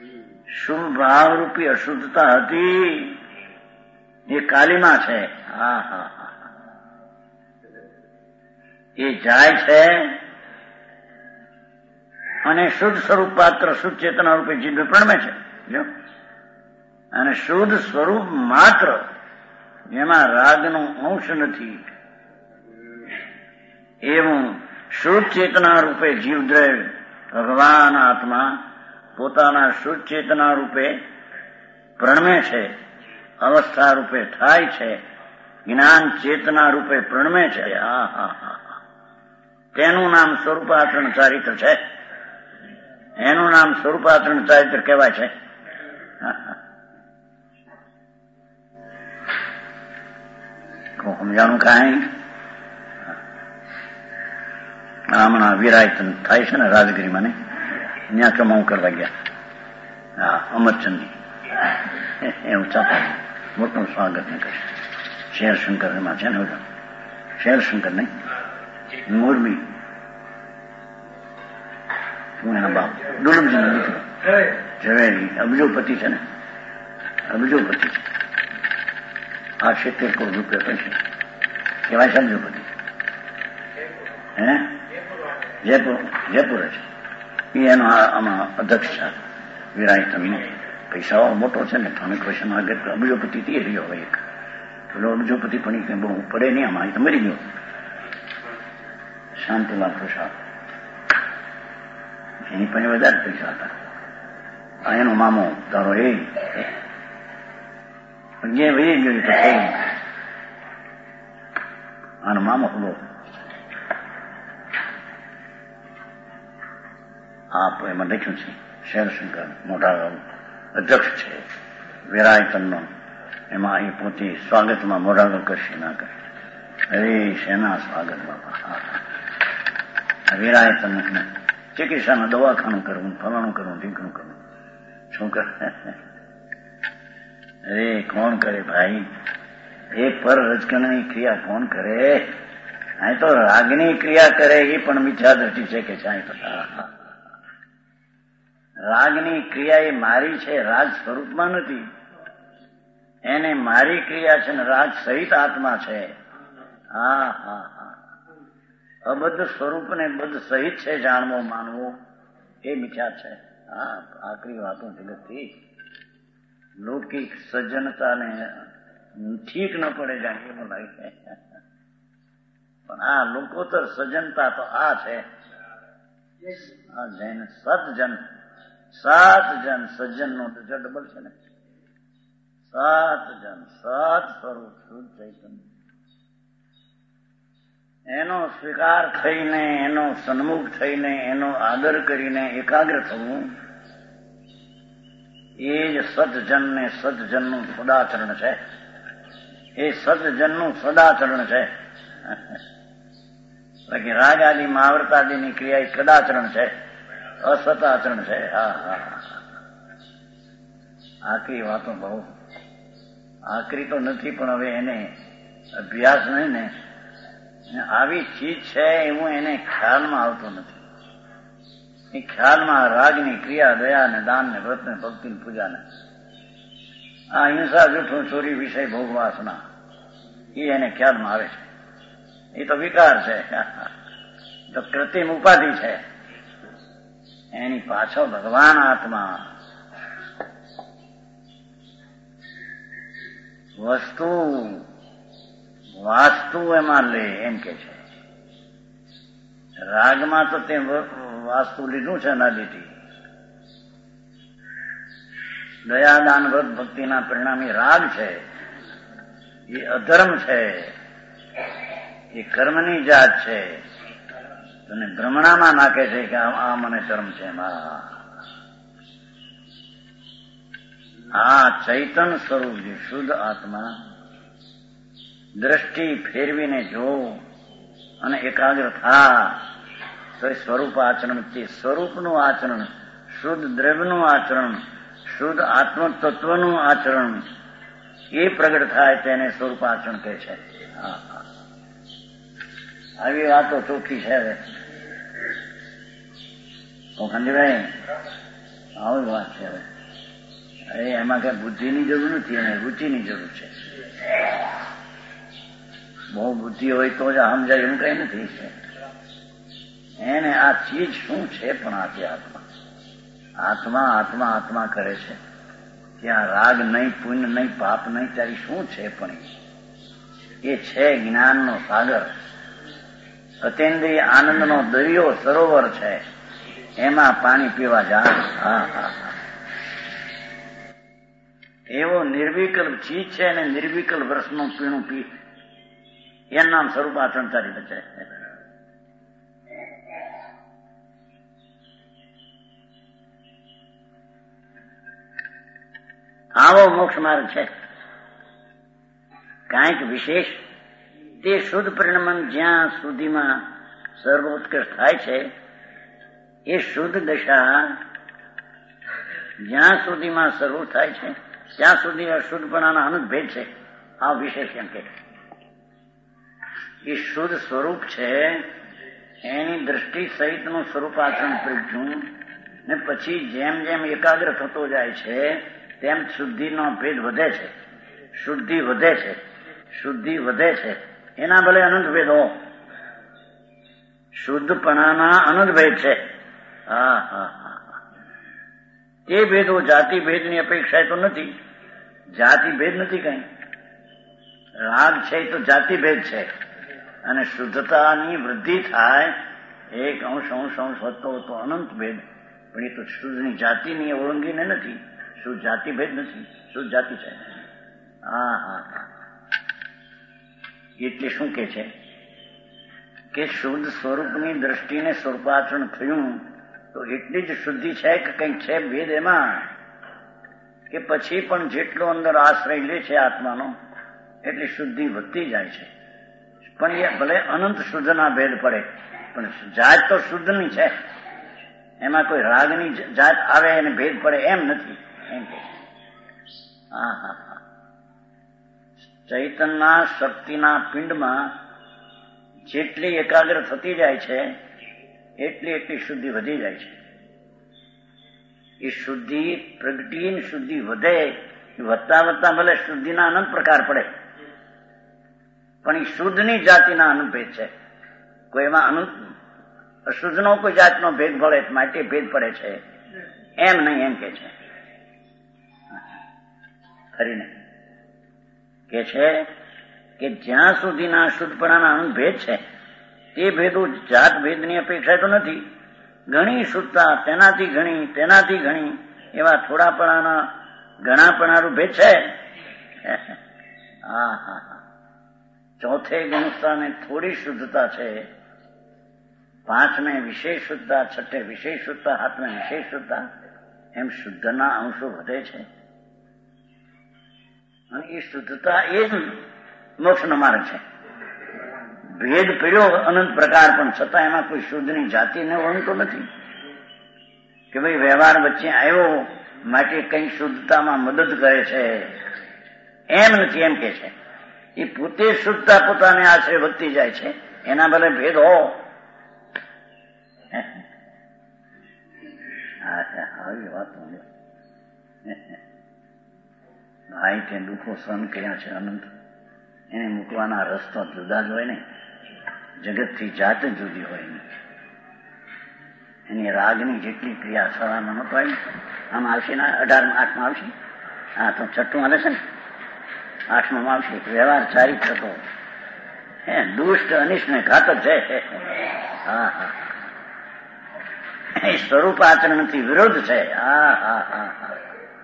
શુભ ભાવરૂપી અશુદ્ધતા હતી એ કાલીમાં છે. હા હા હા, એ જાય છે અને શુદ્ધ સ્વરૂપ પાત્ર શુદ્ધ ચેતના રૂપે જીભ પ્રણમે છે. જો, અને શુદ્ધ સ્વરૂપ માત્ર એમાં રાગનો અંશ નથી એવું શુદ્ધ ચેતના રૂપે જીવદ્રવ્ય ભગવાન આત્મા પોતાના શુદ્ધ ચેતના રૂપે પ્રણમે છે, અવસ્થા રૂપે થાય છે, જ્ઞાન ચેતના રૂપે પ્રણમે છે. હા હા હા, તેનું નામ સ્વરૂપાચરણ ચારિત્ર છે. એનું નામ સ્વરૂપાચરણ ચારિત્ર કહેવાય છે. સમજાણું કાંઈ? હમણાં વિરાયતન થાય છે ને રાજગીરીમાં, ને ત્યાં કમાવું કરવા ગયા. હા, અમરચંદી એવું ચાપા મોટું સ્વાગત ને કરે. શેરશંકર એમાં છે ને, શેરશંકર નહીં, મોરબી એના બાપ દુર્લભજી નો દીકરો ઝવેરી અબજોપતિ છે ને, અબજોપતિ છે. આ 70 કરોડ રૂપિયા પૈસા કેવાય છે અબજોપતિ. હે, જયપુર છે. એ એનો આમાં અધ્યક્ષ છે વિરાયતનનો. પૈસાઓ મોટો છે ને, અનેક વર્ષમાં આગળ અબજોપતિ તે રહ્યો હોય એક. પેલો અબજોપતિ પણ એ બહુ પડે નહીં આમાં, એ તો મરી ગયો. શાંતિલાલ પ્રસાદ એની પાસે વધારે પૈસા હતા. આ એનો મામો તારો એ જે વહી ગયો તો થઈ. આનો મામો હલો આપ એમાં લખ્યું છે. શેરશંકર મોટા અધ્યક્ષ છે વિરાયતનનો. એમાં એ પોતે સ્વાગતમાં મોઢાગળ કરશે ના કરે. અરે શેના સ્વાગત બાપા. વિરાયતન ચિકિત્સાનું દવાખાનું કરવું, ફલાણું કરવું, ઢીકણું કરવું. શું કરે? અરે કોણ કરે ભાઈ? એ પર રજકણની ક્રિયા કોણ કરે? અહીં તો રાગની ક્રિયા કરે એ પણ મિથ્યા દ્રષ્ટિ છે કે સાહેબ. રાગની ક્રિયા એ મારી છે, રાગ સ્વરૂપમાં નથી. એને મારી ક્રિયા છે ને રાગ સહિત આત્મા છે. હા હા હા, અબદ્ધ સ્વરૂપને બદ્ધ સહિત છે જાણવો માનવો એ મિથ્યા છે. હા, આકરી વાતો જગતથી લૌકિક સજ્જનતાને ઠીક ન પડે જાણે એવું લાગે. પણ આ લોકોતર સજ્જનતા તો આ છે. આ જૈન સતજન, સાતજન સજ્જન નો ડબલ છે ને. સાતજન સત સ્વરૂપ શુદ્ધ ચૈતન્ય, એનો સ્વીકાર થઈને, એનો સન્મુખ થઈને, એનો આદર કરીને એકાગ્ર થવું, એ જ સતજન ને સતજનનું સદાચરણ છે. એ સતજનનું સદાચરણ છે. બાકી રાગ આદિ મહાવ્રતાદિની ક્રિયા એ કદાચરણ છે, અસતાચરણ છે. હા હા, આકરી વાતો બહુ આકરી તો નથી, પણ હવે એને અભ્યાસ નહીં ને, આવી ચીજ છે એવું એને ખ્યાલમાં આવતું નથી. એ ખ્યાલમાં રાગની ક્રિયા, દયા ને દાન ને વ્રત ને ભક્તિ ને પૂજા ને આ હિંસા જૂઠું ચોરી વિષય ભોગ વાસના એ એને ખ્યાલમાં આવે છે. એ તો વિકાર છે, તો કૃત્રિમ ઉપાધિ છે. એની પાછળ ભગવાન આત્મા વસ્તુ વાસ્તુ એમાં લે એમ કે છે. રાગમાં તો તે વાસ્તુ લીધું છે અનાદિથી. દયાદાન વ્રત ભક્તિના પરિણામી રાગ છે. એ અધર્મ છે, એ કર્મની જાત છે. અને ભ્રમણામાં નાખે છે કે આ મને ધર્મ છે. આ ચૈતન સ્વરૂપ જે શુદ્ધ આત્મા દ્રષ્ટિ ફેરવીને જો અને એકાગ્ર થા તો એ સ્વરૂપ આચરણ, તે સ્વરૂપનું આચરણ, શુદ્ધ દ્રવ્યનું આચરણ, શુદ્ધ આત્મતત્વનું આચરણ એ પ્રગટ થાય તેને સ્વરૂપ આચરણ કહે છે. આવી વાતો ચોખ્ખી છે. હવે તો ખંડભાઈ આવી વાત છે. હવે એમાં કઈ બુદ્ધિની જરૂર નથી, એને રુચિની જરૂર છે. બહુ બુદ્ધિ હોય તો જ સમજાય એવું કઈ નથી. એને આ ચીજ શું છે પણ આપી આત્મા આત્મા આત્મા આત્મા કરે છે. ત્યાં રાગ નહીં, પુણ્ય નહીં, પાપ નહીં, ત્યારે શું છે પણ એ છે જ્ઞાનનો સાગર, અતેન્દ્રિય આનંદનો દરિયો સરોવર છે. એમાં પાણી પીવા જા. હા હા હા, એવો નિર્વિકલ્પ ચીજ છે અને નિર્વિકલ્પ રસનું પીણું પી, એનું નામ સ્વરૂપ આચરણચારી છે. આવો મોક્ષ માર્ગ છે. કાંઈક વિશેષ તે શુદ્ધ પરિણમન જ્યાં સુધીમાં સર્વોત્કૃષ્ટ થાય છે, એ શુદ્ધ દશા જ્યાં સુધીમાં સર્વ થાય છે ત્યાં સુધી અશુદ્ધપણાના અનુભેદ છે. આ વિશેષ એમ કે એ શુદ્ધ સ્વરૂપ છે, એની દ્રષ્ટિ સહિતનું સ્વરૂપ આચરણ પ્રજ્ઞું ને પછી જેમ જેમ એકાગ્ર થતો જાય છે તેમ શુદ્ધિનો ભેદ વધે છે, શુદ્ધિ વધે છે, શુદ્ધિ વધે છે. એના ભલે અનંત ભેદો, શુદ્ધપણાના અનંત ભેદ છે. હા હા હા, તે ભેદો જાતિ ભેદની અપેક્ષા તો નથી. જાતિ ભેદ નથી કઈ. રાગ છે તો જાતિ ભેદ છે, અને શુદ્ધતાની વૃદ્ધિ થાય, એક અંશ અંશ અંશ વધતો તો અનંત ભેદ. પણ એ તો શુદ્ધની જાતિની ઓળંગીને નથી. શુદ્ધ જાતિ ભેદ નથી, શુદ્ધ જાતિ છે. હા હા હા, એટલે શું કે છે કે શુદ્ધ સ્વરૂપની દ્રષ્ટિને સ્વરૂપાચરણ થયું તો એટલી જ શુદ્ધિ છે કે કંઈક છે ભેદ એમાં, કે પછી પણ જેટલો અંદર આશ્રય લે છે આત્માનો એટલી શુદ્ધિ વધતી જાય છે. પણ એ ભલે અનંત શુદ્ધના ભેદ પડે, પણ જાત તો શુદ્ધની છે. એમાં કોઈ રાગની જાત આવે અને ભેદ પડે એમ નથી. એમ કે હા હા હા, ચૈતનના શક્તિના પિંડમાં જેટલી એકાગ્ર થતી જાય છે એટલી એટલી શુદ્ધિ વધી જાય છે. એ શુદ્ધિ પ્રગટી શુદ્ધિ વધે, વધતા વધતા ભલે શુદ્ધિના અનંત પ્રકાર પડે, પણ એ શુદ્ધની જાતિના અનુભેદ છે. કોઈ એમાં અશુદ્ધનો કોઈ જાતનો ભેદ પડે માટે ભેદ પડે છે એમ નહીં. એમ કે છે ખરીને કે છે કે જ્યાં સુધીના શુદ્ધપણાના અનુભેદ છે તે ભેદો જાત ભેદની અપેક્ષા તો નથી. ઘણી શુદ્ધતા, તેનાથી ઘણી, તેનાથી ઘણી, એવા થોડાપણાના ઘણાપણાનું ભેદ છે. હા હા હા, ચોથે ગુણસ્થાને થોડી શુદ્ધતા છે, પાંચમે વિશેષ શુદ્ધતા, છઠ્ઠે વિશેષ શુદ્ધતા, સાતમે વિશેષ શુદ્ધતા, એમ શુદ્ધના અંશો વધે છે. અને એ શુદ્ધતા એ જ મોક્ષનો માર્ગ છે. ભેદ પીડ્યો અનંત પ્રકાર, પણ છતાં એમાં કોઈ શુદ્ધની જાતિને ઓળંગતો નથી કે ભાઈ વ્યવહાર વચ્ચે આવ્યો માટે કઈ શુદ્ધતામાં મદદ કરે છે, એમ નથી. એમ કે છે એ પોતે શુદ્ધતા પોતાને આશરે વધતી જાય છે. એના ભલે ભેદ હો, આવી વાત ભાઈ તે દુઃખો સહન કર્યા છે અનંત, એને મૂકવાના રસ્તો જુદા જ હોય ને. જગતથી જાત જુદી હોય ને. એની રાગની જેટલી ક્રિયા સવામાં નતો આવી, આમ આવશે ને 18 8માં આવશે. હા તો છઠ્ઠું હાલે છે ને, 8માં આવશે. વ્યવહાર ચારિત્ર થતો દુષ્ટ અનિષ્ટ ને ઘાતક છે. હા હા, એ સ્વરૂપ આચરણથી વિરોધ છે. હા હા હા હા,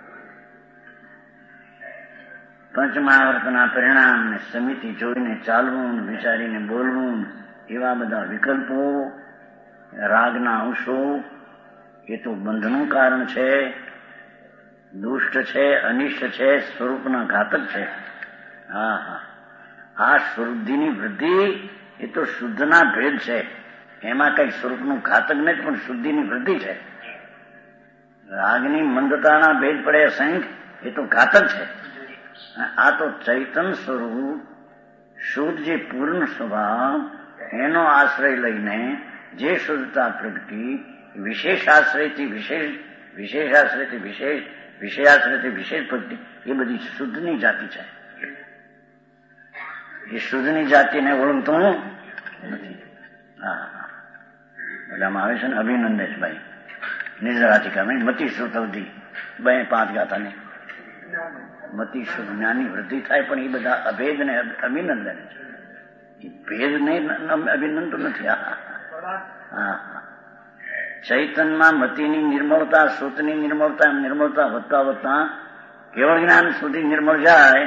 પંચમહાવર્તના પરિણામને સમિતિ જોઈને ચાલવું, વિચારીને બોલવું, એવા બધા વિકલ્પો, રાગના અંશો, એ તો બંધનું કારણ છે, દુષ્ટ છે, અનિષ્ટ છે, સ્વરૂપના ઘાતક છે. હા હા, આ શુદ્ધિની વૃદ્ધિ એ તો શુદ્ધના ભેદ છે. એમાં કઈ સ્વરૂપનું ઘાતક નથી, પણ શુદ્ધિની વૃદ્ધિ છે. રાગની મંદતાના ભેદ પડે અસંખ્ય, એ તો ઘાતક છે. આ તો ચૈતન સ્વરૂપ શુદ્ધ જે પૂર્ણ સ્વભાવ, એનો આશ્રય લઈને જે શુદ્ધતા પ્રગટી, વિશેષ આશ્રયથી વિશેષ, વિશેષ આશ્રયથી વિશેષ, વિષયાશ્રયથી વિશેષ ભક્તિ, એ બધી શુદ્ધની જાતિ છે. એ શુદ્ધની જાતિને ઓળખતું નથી. હા, બધામાં આવે છે ને અભિનંદેશભાઈ નિર્જરાતિકામાં મતિ શુદ્ધ અવધિ 2-5 ગાથાને મતિ શુદ્ધ જ્ઞાનની વૃદ્ધિ થાય, પણ એ બધા અભેદ ને અભિનંદન છે. ભેદ નહીં અભિનંદન તો નથી. હા, ચૈતનમાં મતિની નિર્મળતા, શ્રુતની નિર્મળતા વધતા વધતા કેવળ જ્ઞાન સુધી નિર્મળ જાય,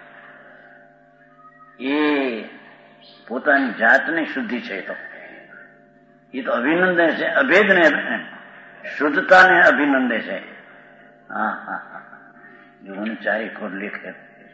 એ પોતાની જાતને શુદ્ધિ છે. એ તો અભિનંદન છે, અભેદને શુદ્ધતાને અભિનંદે છે. હા, જોને 4 ખોટ લેખે.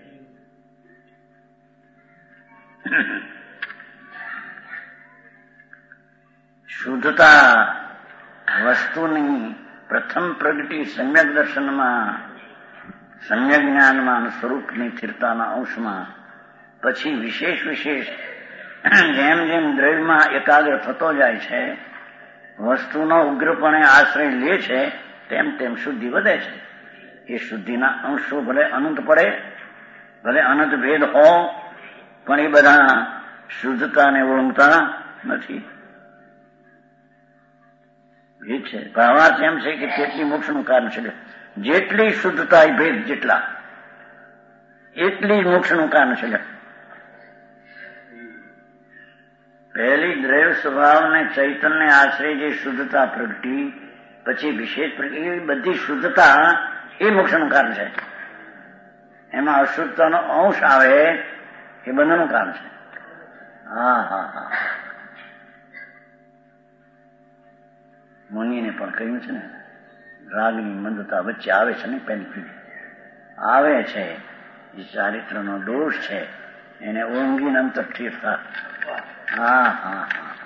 શુદ્ધતા વસ્તુની પ્રથમ પ્રગતિ સમ્યક દર્શનમાં, સમ્યક જ્ઞાનમાં, સ્વરૂપની સ્થિરતાના અંશમાં, પછી વિશેષ જેમ જેમ દ્રવ્યમાં એકાગ્ર થતો જાય છે, વસ્તુનો ઉગ્રપણે આશ્રય લે છે, તેમ તેમ શુદ્ધિ વધે છે. એ શુદ્ધિના અંશો ભલે અનંત પડે, ભલે અનંત ભેદ હો, પણ એ બધા શુદ્ધતાને ઓળંગતા નથી. એ છે ભાવાર્થ એમ છે કે કેટલી મોક્ષનું કારણ છે. જેટલી શુદ્ધતા એ ભેદ જેટલા, એટલી જ મોક્ષનું કારણ છે. પહેલી દ્રવ્ય સ્વભાવને ચૈતન્ય આશ્રય જે શુદ્ધતા પ્રગટી, પછી વિશેષ પ્રગટી, એ બધી શુદ્ધતા એ મોક્ષનું કારણ છે. એમાં અશુદ્ધતાનો અંશ આવે એ બંધનું કારણ છે. હા, મુનિને પણ કહ્યું છે ને, રાગની મંદતા વચ્ચે આવે છે ને, પેલી આવે છે, એ ચારિત્રનો દોષ છે, એને ઓળંગીને અંતર ઠીરતા. હા,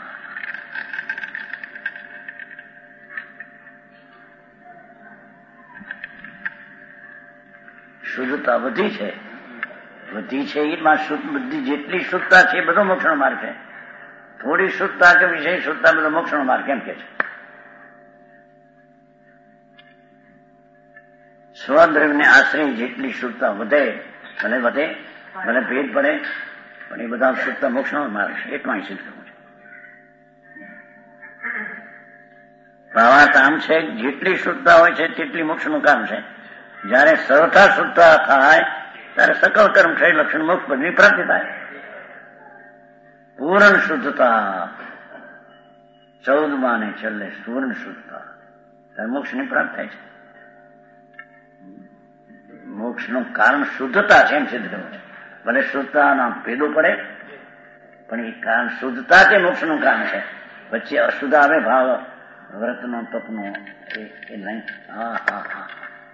શુદ્ધતા વધી છે એમાં બધી જેટલી શુદ્ધતા છે એ બધો મોક્ષનો માર્ગ છે. થોડી શુદ્ધતા કે વિશેષ શુદ્ધતા બધો મોક્ષનો માર્ગ કેમ કે છે. સ્વદ્રવ્યને આશ્રય જેટલી શુદ્ધતા વધે, ભલે ભેદ પડે, પણ એ બધા શુદ્ધતા મોક્ષનો માર્ગ છે. એટલું સિદ્ધ કરવું છે. ભાવાર્થ આમ છે, જેટલી શુદ્ધતા હોય છે તેટલી મોક્ષનું કામ છે. જયારે સર્વથા શુદ્ધતા થાય ત્યારે સકલ કર્મ ક્ષય લક્ષણ મોક્ષ પદની પ્રાપ્તિ થાય. પૂર્ણ શુદ્ધતા 14 ને છેલ્લે પૂર્ણ શુદ્ધતા, ત્યારે મોક્ષની પ્રાપ્ત થાય છે. મોક્ષનું કારણ શુદ્ધતા છે એમ સિદ્ધ કરવું છે. ભલે શુદ્ધતાના ભેદો પડે, પણ એ કારણ શુદ્ધતા તે મોક્ષનું કારણ છે. વચ્ચે અશુદ્ધ આવે ભાવ વ્રતનો તપનો એ નહીં. હા,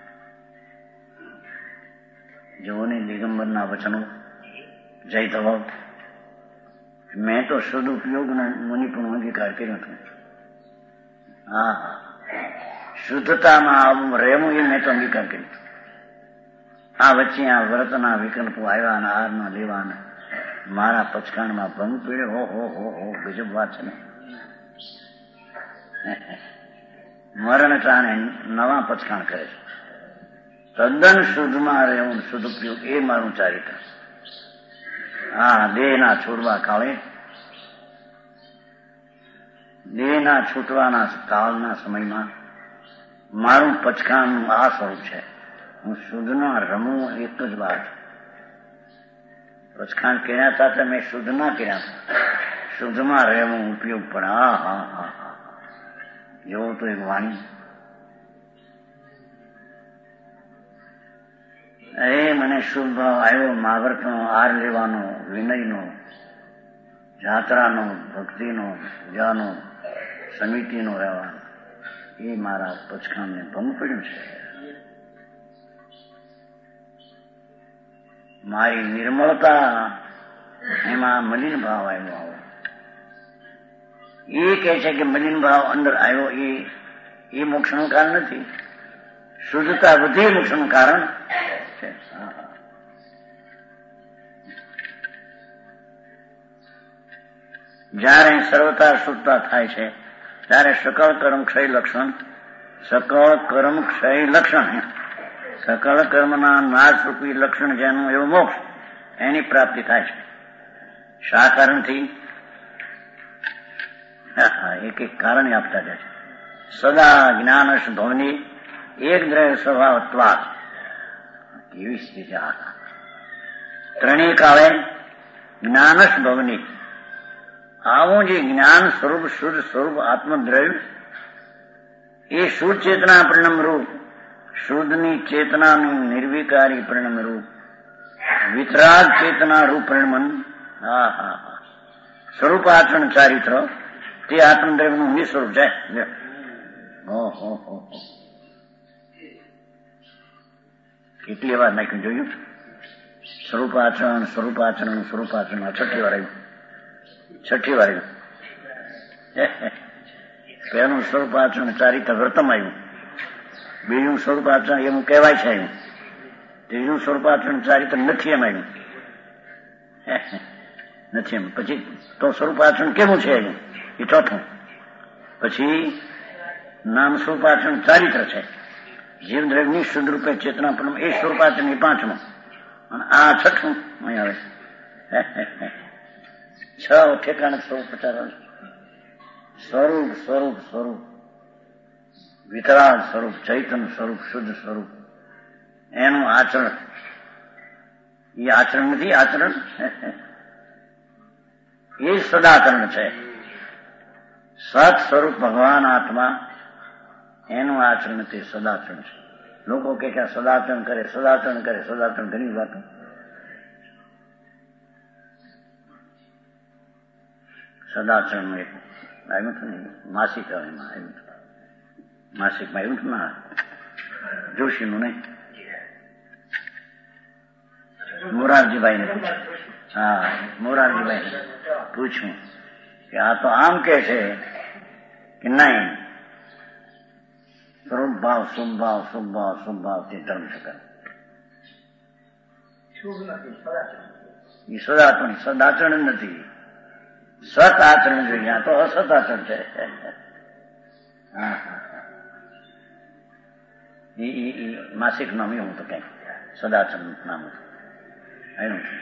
જોને દિગંબરના વચનો જય ધવલ. મેં તો શુદ્ધ ઉપયોગનો મુનિ પણ અંગીકાર કર્યો હતો. હા, શુદ્ધતામાં રહેવું એ મેં તો અંગીકાર કર્યો. આ વચ્ચે આ વ્રતના વિકલ્પો આવ્યા અને આરના લેવાના મારા પચકાણમાં ભંગ પીડ્યો. હો ગજબ વાત છે ને. મરણ ટાણે નવા પચકાણ કરે છે. તદ્દન શુદ્ધમાં રહેવું, શુદ્ધ ઉપયોગ એ મારું ચારિત્ર. હા, દેહના છોડવા કાળે, દેહના છૂટવાના કાળના સમયમાં મારું પચકાણનું આ સ્વરૂપ છે. હું શુદ્ધમાં રમવું એક જ વાત. પચકાણ કર્યા હતા મેં શુદ્ધ ના કર્યા હતા. શુદ્ધમાં રહેવું ઉપયોગ પણ. હા, જેવું તો એક વાણી. મને શુદ્ધ ભાવ આવ્યો. મહાવ્રતનો આર લેવાનો, વિનયનો, જાત્રાનો, ભક્તિનો, પૂજાનો, સમિતિનો રહેવાનો, એ મારા પચકાણને ભંગ પડ્યું છે. મારી નિર્મળતા એમાં મલિન ભાવ આવ્યો. એ કહે છે કે મલિન ભાવ અંદર આવ્યો એ મોક્ષનું કારણ નથી. શુદ્ધતા વધી મોક્ષનું કારણ છે. જયારે સર્વતા શુદ્ધતા થાય છે ત્યારે સકળ કર્મ ક્ષય લક્ષણ સકળ કર્મના નાશરૂપી લક્ષણ જેનું એવું મોક્ષ, એની પ્રાપ્તિ થાય છે. શા કારણથી? એક એક કારણ આપતા જાય છે. સદા જ્ઞાનશ ભવની એક દ્રવ્ય સ્વભાવત્વાદ. કેવી સ્થિતિ! ત્રણેય કાળે જ્ઞાનશ ભવની, આવું જે જ્ઞાન સ્વરૂપ શુદ્ધ સ્વરૂપ આત્મદ્રવ્ય, એ શુદ્ધ ચેતના પરિણામ રૂપ, શુદ્ધની ચેતનાનું નિર્વિકારી પરિણામ રૂપ, વિતરાગ ચેતના રૂપ પરિણમન, સ્વરૂપ આચરણ ચારિત્ર, તે આત્મદ્રવ્યનું નિસ્વરૂપ છે. કેટલી વાર નાખ્યું જોયું? સ્વરૂપાચરણ સ્વરૂપાચરણ સ્વરૂપાચરણ, છઠ્ઠી વાર આવ્યું. છઠ્ઠી વાર આવ્યું. પહેલું સ્વરૂપાચરણ ચારિત્ર વ્રતમ આવ્યું, બીજું સ્વરૂપાચરણ એવું કહેવાય છે આવ્યું, ત્રીજું સ્વરૂપાચરણ ચારિત્ર નથી એમ આવ્યું. નથી એમ. પછી તો સ્વરૂપાચરણ કેવું છે આવ્યું, એ ચોથું. પછી નામ સ્વરૂપાચરણ ચારિત્ર છે, જીવ દ્રવ્યની શુદ્ધ રૂપે ચેતના પણ, એ સ્વરૂપાચરણ એ પાંચમું, અને આ છઠ્ઠું અહીં આવે. છ ઠેકાણે સ્વરૂપ પ્રચાર. સ્વરૂપ સ્વરૂપ સ્વરૂપ, વિતરાગ સ્વરૂપ, ચૈતન્ય સ્વરૂપ, શુદ્ધ સ્વરૂપ, એનું આચરણ. એ આચરણ નથી, આચરણ એ સદાચરણ છે. સત સ્વરૂપ ભગવાન આત્મા, એનું આચરણ તે સદાચરણ છે. લોકો કે સદાચરણ કરે, સદાચરણ કરે, સદાચરણ ઘણી વાતો. સદાચરણ એક આવ્યું હતું ને, માસિક એમાં આવ્યું હતું, માસિકમાં આવ્યું હતું ના, જોશીનું નહીં, મોરારજીભાઈને પૂછ્યું. હા, મોરારજીભાઈને પૂછ્યું કે આ તો આમ કે છે કે નહીં, સ્વરૂપ ભાવ, શુભ ભાવ, શુભ ભાવ, શુભ ભાવ તે ધર્મ શકે. એ સદાચરણ, સદાચરણ નથી, સત આચરણ જોઈએ. આ તો અસત આચરણ છે. માસિક નામ એવું તો કઈ સદાચરણ નામ એનું છે.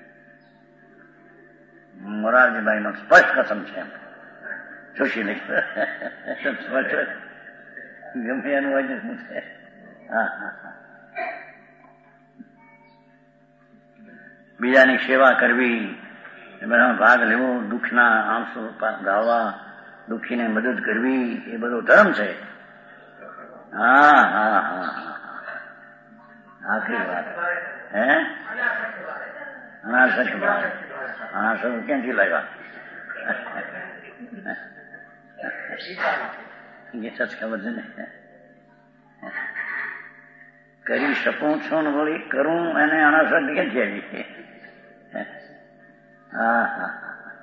મોરારજીભાઈ નો સ્પષ્ટ કથન છે, જોશી લઈ સ્પષ્ટ ગમે એનું હોય શું છે. બીજાની સેવા કરવી, એમાં ભાગ લેવો, દુઃખના આંસુ ગાવા, દુઃખીને મદદ કરવી, એ બધો ધર્મ છે. હા હા હા હા, આખરી વાત. હે અનાસક વાત, અનાસક ક્યાંથી લાવ્યા? એ સચ ખબર છે ને. કરી શકું છું ને વળી કરું, એને અનાસક ક્યાંથી આવી? હા હા,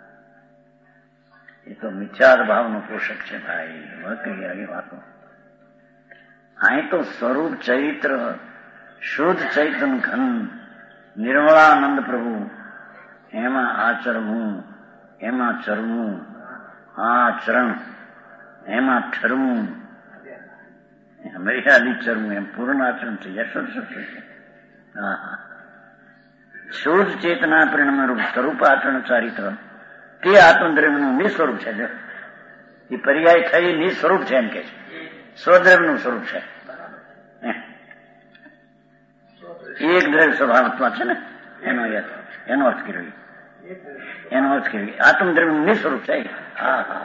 એ તો મિથ્યાર ભાવનું પોષક છે ભાઈ. આવી વાતો. અહીં તો સ્વરૂપ ચરિત્ર, શુદ્ધ ચૈતન ઘન, નિર્મળાનંદ પ્રભુ, એમાં આચરવું, એમાં ચરવું, આચરણ એમાં ઠરવું, મર્યાદિત ચરવું, એમ પૂર્ણ આચરણ થઈ જાય. હા, શુદ્ધ ચેતના પરિણામ રૂપ સ્વરૂપ આચરણ ચારિત્ર, તે આત્મદ્રવ્યનું નિસ્વરૂપ છે. એ પર્યાય થઈ નિસ્વરૂપ છે એમ કે છે, સ્વદ્રવ્યનું સ્વરૂપ છે. એક દ્રવ્ય સ્વભાવત્વ છે ને, એનો અર્થ કર્યો, એનો અર્થ કર્યો. આત્મદ્રવ્યનું નિસ્વરૂપ છે. હા હા,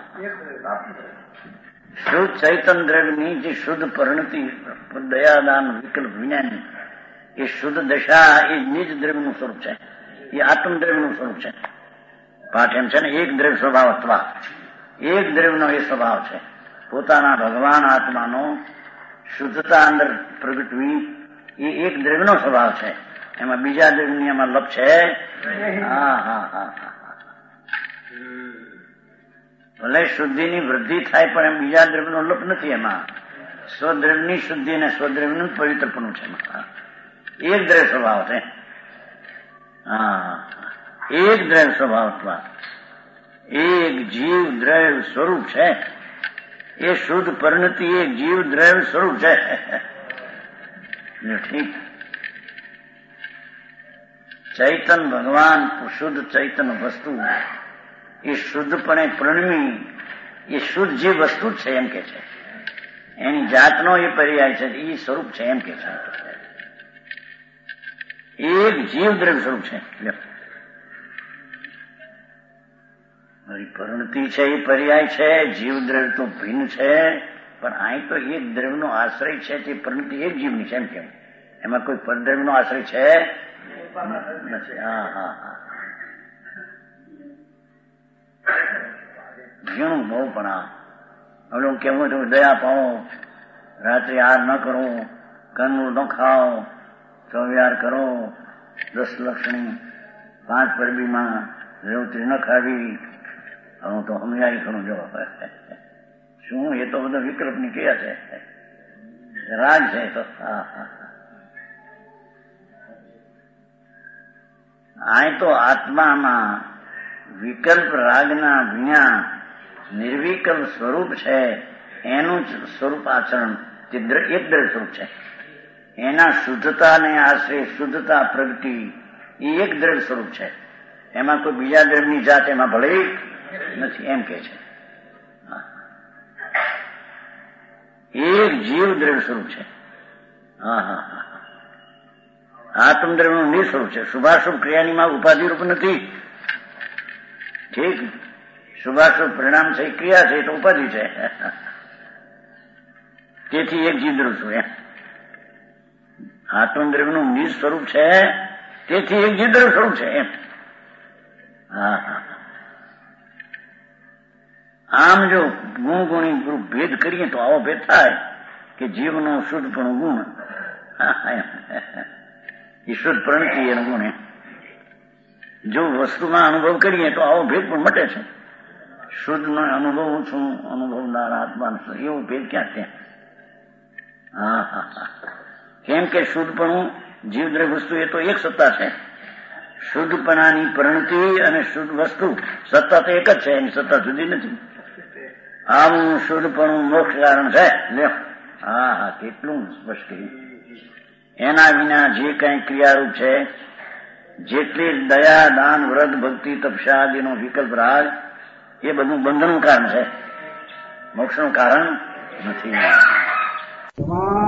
શુદ્ધ ચૈતન દ્રવ્યની જે શુદ્ધ પરિણતિ, દયાદાન, વિકલ્પ, વિજ્ઞાની, એ શુદ્ધ દશા એ નિજ દ્રવ્યનું સ્વરૂપ છે, એ આત્મદ્રવ્યનું સ્વરૂપ છે. પાઠ એમ છે ને, એક દ્રવ્ય સ્વભાવ અથવા એક દ્રવ્યનો એ સ્વભાવ છે. પોતાના ભગવાન આત્માનો શુદ્ધતા અંદર પ્રગટવી, એ એક દ્રવ્યનો સ્વભાવ છે. એમાં બીજા દ્રવ્યની એમાં લપ છે. હા હા હા હા, ભલે શુદ્ધિની વૃદ્ધિ થાય પણ એમ બીજા દ્રવ્યનો લપ નથી. એમાં સ્વદ્રવ્યની શુદ્ધિ અને સ્વદ્રવ્યનું પવિત્રપણું છે. એક દ્રવ્ય સ્વભાવ છે. હા, એક દ્રવ્ય સ્વભાવ અથવા એક જીવ દ્રવ્ય સ્વરૂપ છે. એ શુદ્ધ પરિણતિ એક જીવ દ્રવ્ય સ્વરૂપ છે. ઠીક. ચૈતન ભગવાન, શુદ્ધ ચૈતન વસ્તુ એ શુદ્ધપણે પ્રણમી, એ શુદ્ધ જે વસ્તુ જ છે એમ કે છે. એની જાતનો એ પર્યાય છે, એ સ્વરૂપ છે એમ કે છે. એક જીવ દ્રવ્ય સ્વરૂપ છે. પરિણતિ છે એ પર્યાય છે, જીવ દ્રવ્ય તો ભિન્ન છે, પણ અહીં તો એક દ્રવ્યનો આશ્રય છે તે પરિણતિ એક જીવની છે એમ કેમ. એમાં કોઈ પરદ્રવ્યનો આશ્રય છે નથી. હા હા હા. ઘણું બહુ પણ આ કેવું હતું, દયા પાઓ, રાત્રે આર ન કરો, કંદમૂળ ન ખાઓ, ચોવિહાર કરો, 10 લક્ષણી, 5 પરબીમાં રેવતી ન ખાવી. હું તો સમજાય ખરું. જો શું એ તો બધો વિકલ્પની ક્રિયા છે, રાગ છે તો. હા હા. આ તો આત્મામાં વિકલ્પ રાગના વિના નિર્વિકલ્પ સ્વરૂપ છે. એનું જ સ્વરૂપ આચરણ તે એક દ્રવ્ય સ્વરૂપ છે. એના શુદ્ધતાને આશ્રય શુદ્ધતા પ્રગતિ એ એક દ્રવ્ય સ્વરૂપ છે. એમાં કોઈ બીજા દ્રવ્યની જાત એમાં ભલે નથી એમ કે છે. એક જીવ દ્રવ્ય સ્વરૂપ છે. હા હા હા. આત્મદ્રવ્યનું નિસ્વરૂપ છે. શુભાશુભ ક્રિયાની માં ઉપાધિ રૂપ નથી. ઠીક. શુભાશુભ પરિણામ છે, ક્રિયા છે, તો ઉપાધિ છે. તેથી એક જીવ દ્રવ્ય છું એમ. આત્મદ્રવ્યનું નિજ સ્વરૂપ છે, તેથી એક જીવ દ્રવ્ય સ્વરૂપ છે એમ. હા હા. આમ જો ગુણ ગુણી ભેદ કરીએ તો આવો ભેદ થાય કે જીવનો શુદ્ધપણું ગુણ, એ શુદ્ધ પ્રણતિ એનો ગુણ. જો વસ્તુમાં અનુભવ કરીએ તો આવો ભેદ પણ મટે છે. શુદ્ધનો અનુભવ છું, અનુભવનાર આત્મા એવો ભેદ ક્યાં ત્યાં. હા હા હા. કેમ કે શુદ્ધપણું જીવદ્રવ્ય વસ્તુ એ તો એક સત્તા છે. શુદ્ધપણાની પરિણતિ અને શુદ્ધ વસ્તુ સત્તા તો એક જ છે, એની સત્તા જુદી નથી. આવું શુદ્ધપણું મોક્ષ કારણ છે. હા હા. કેટલું સ્પષ્ટ. એના વિના જે કઈ ક્રિયારૂપ છે, જેટલી દયા દાન વ્રત ભક્તિ તપસ્યા આદિનો વિકલ્પ રાગ, એ બધું બંધનનું કારણ છે, મોક્ષનું કારણ નથી.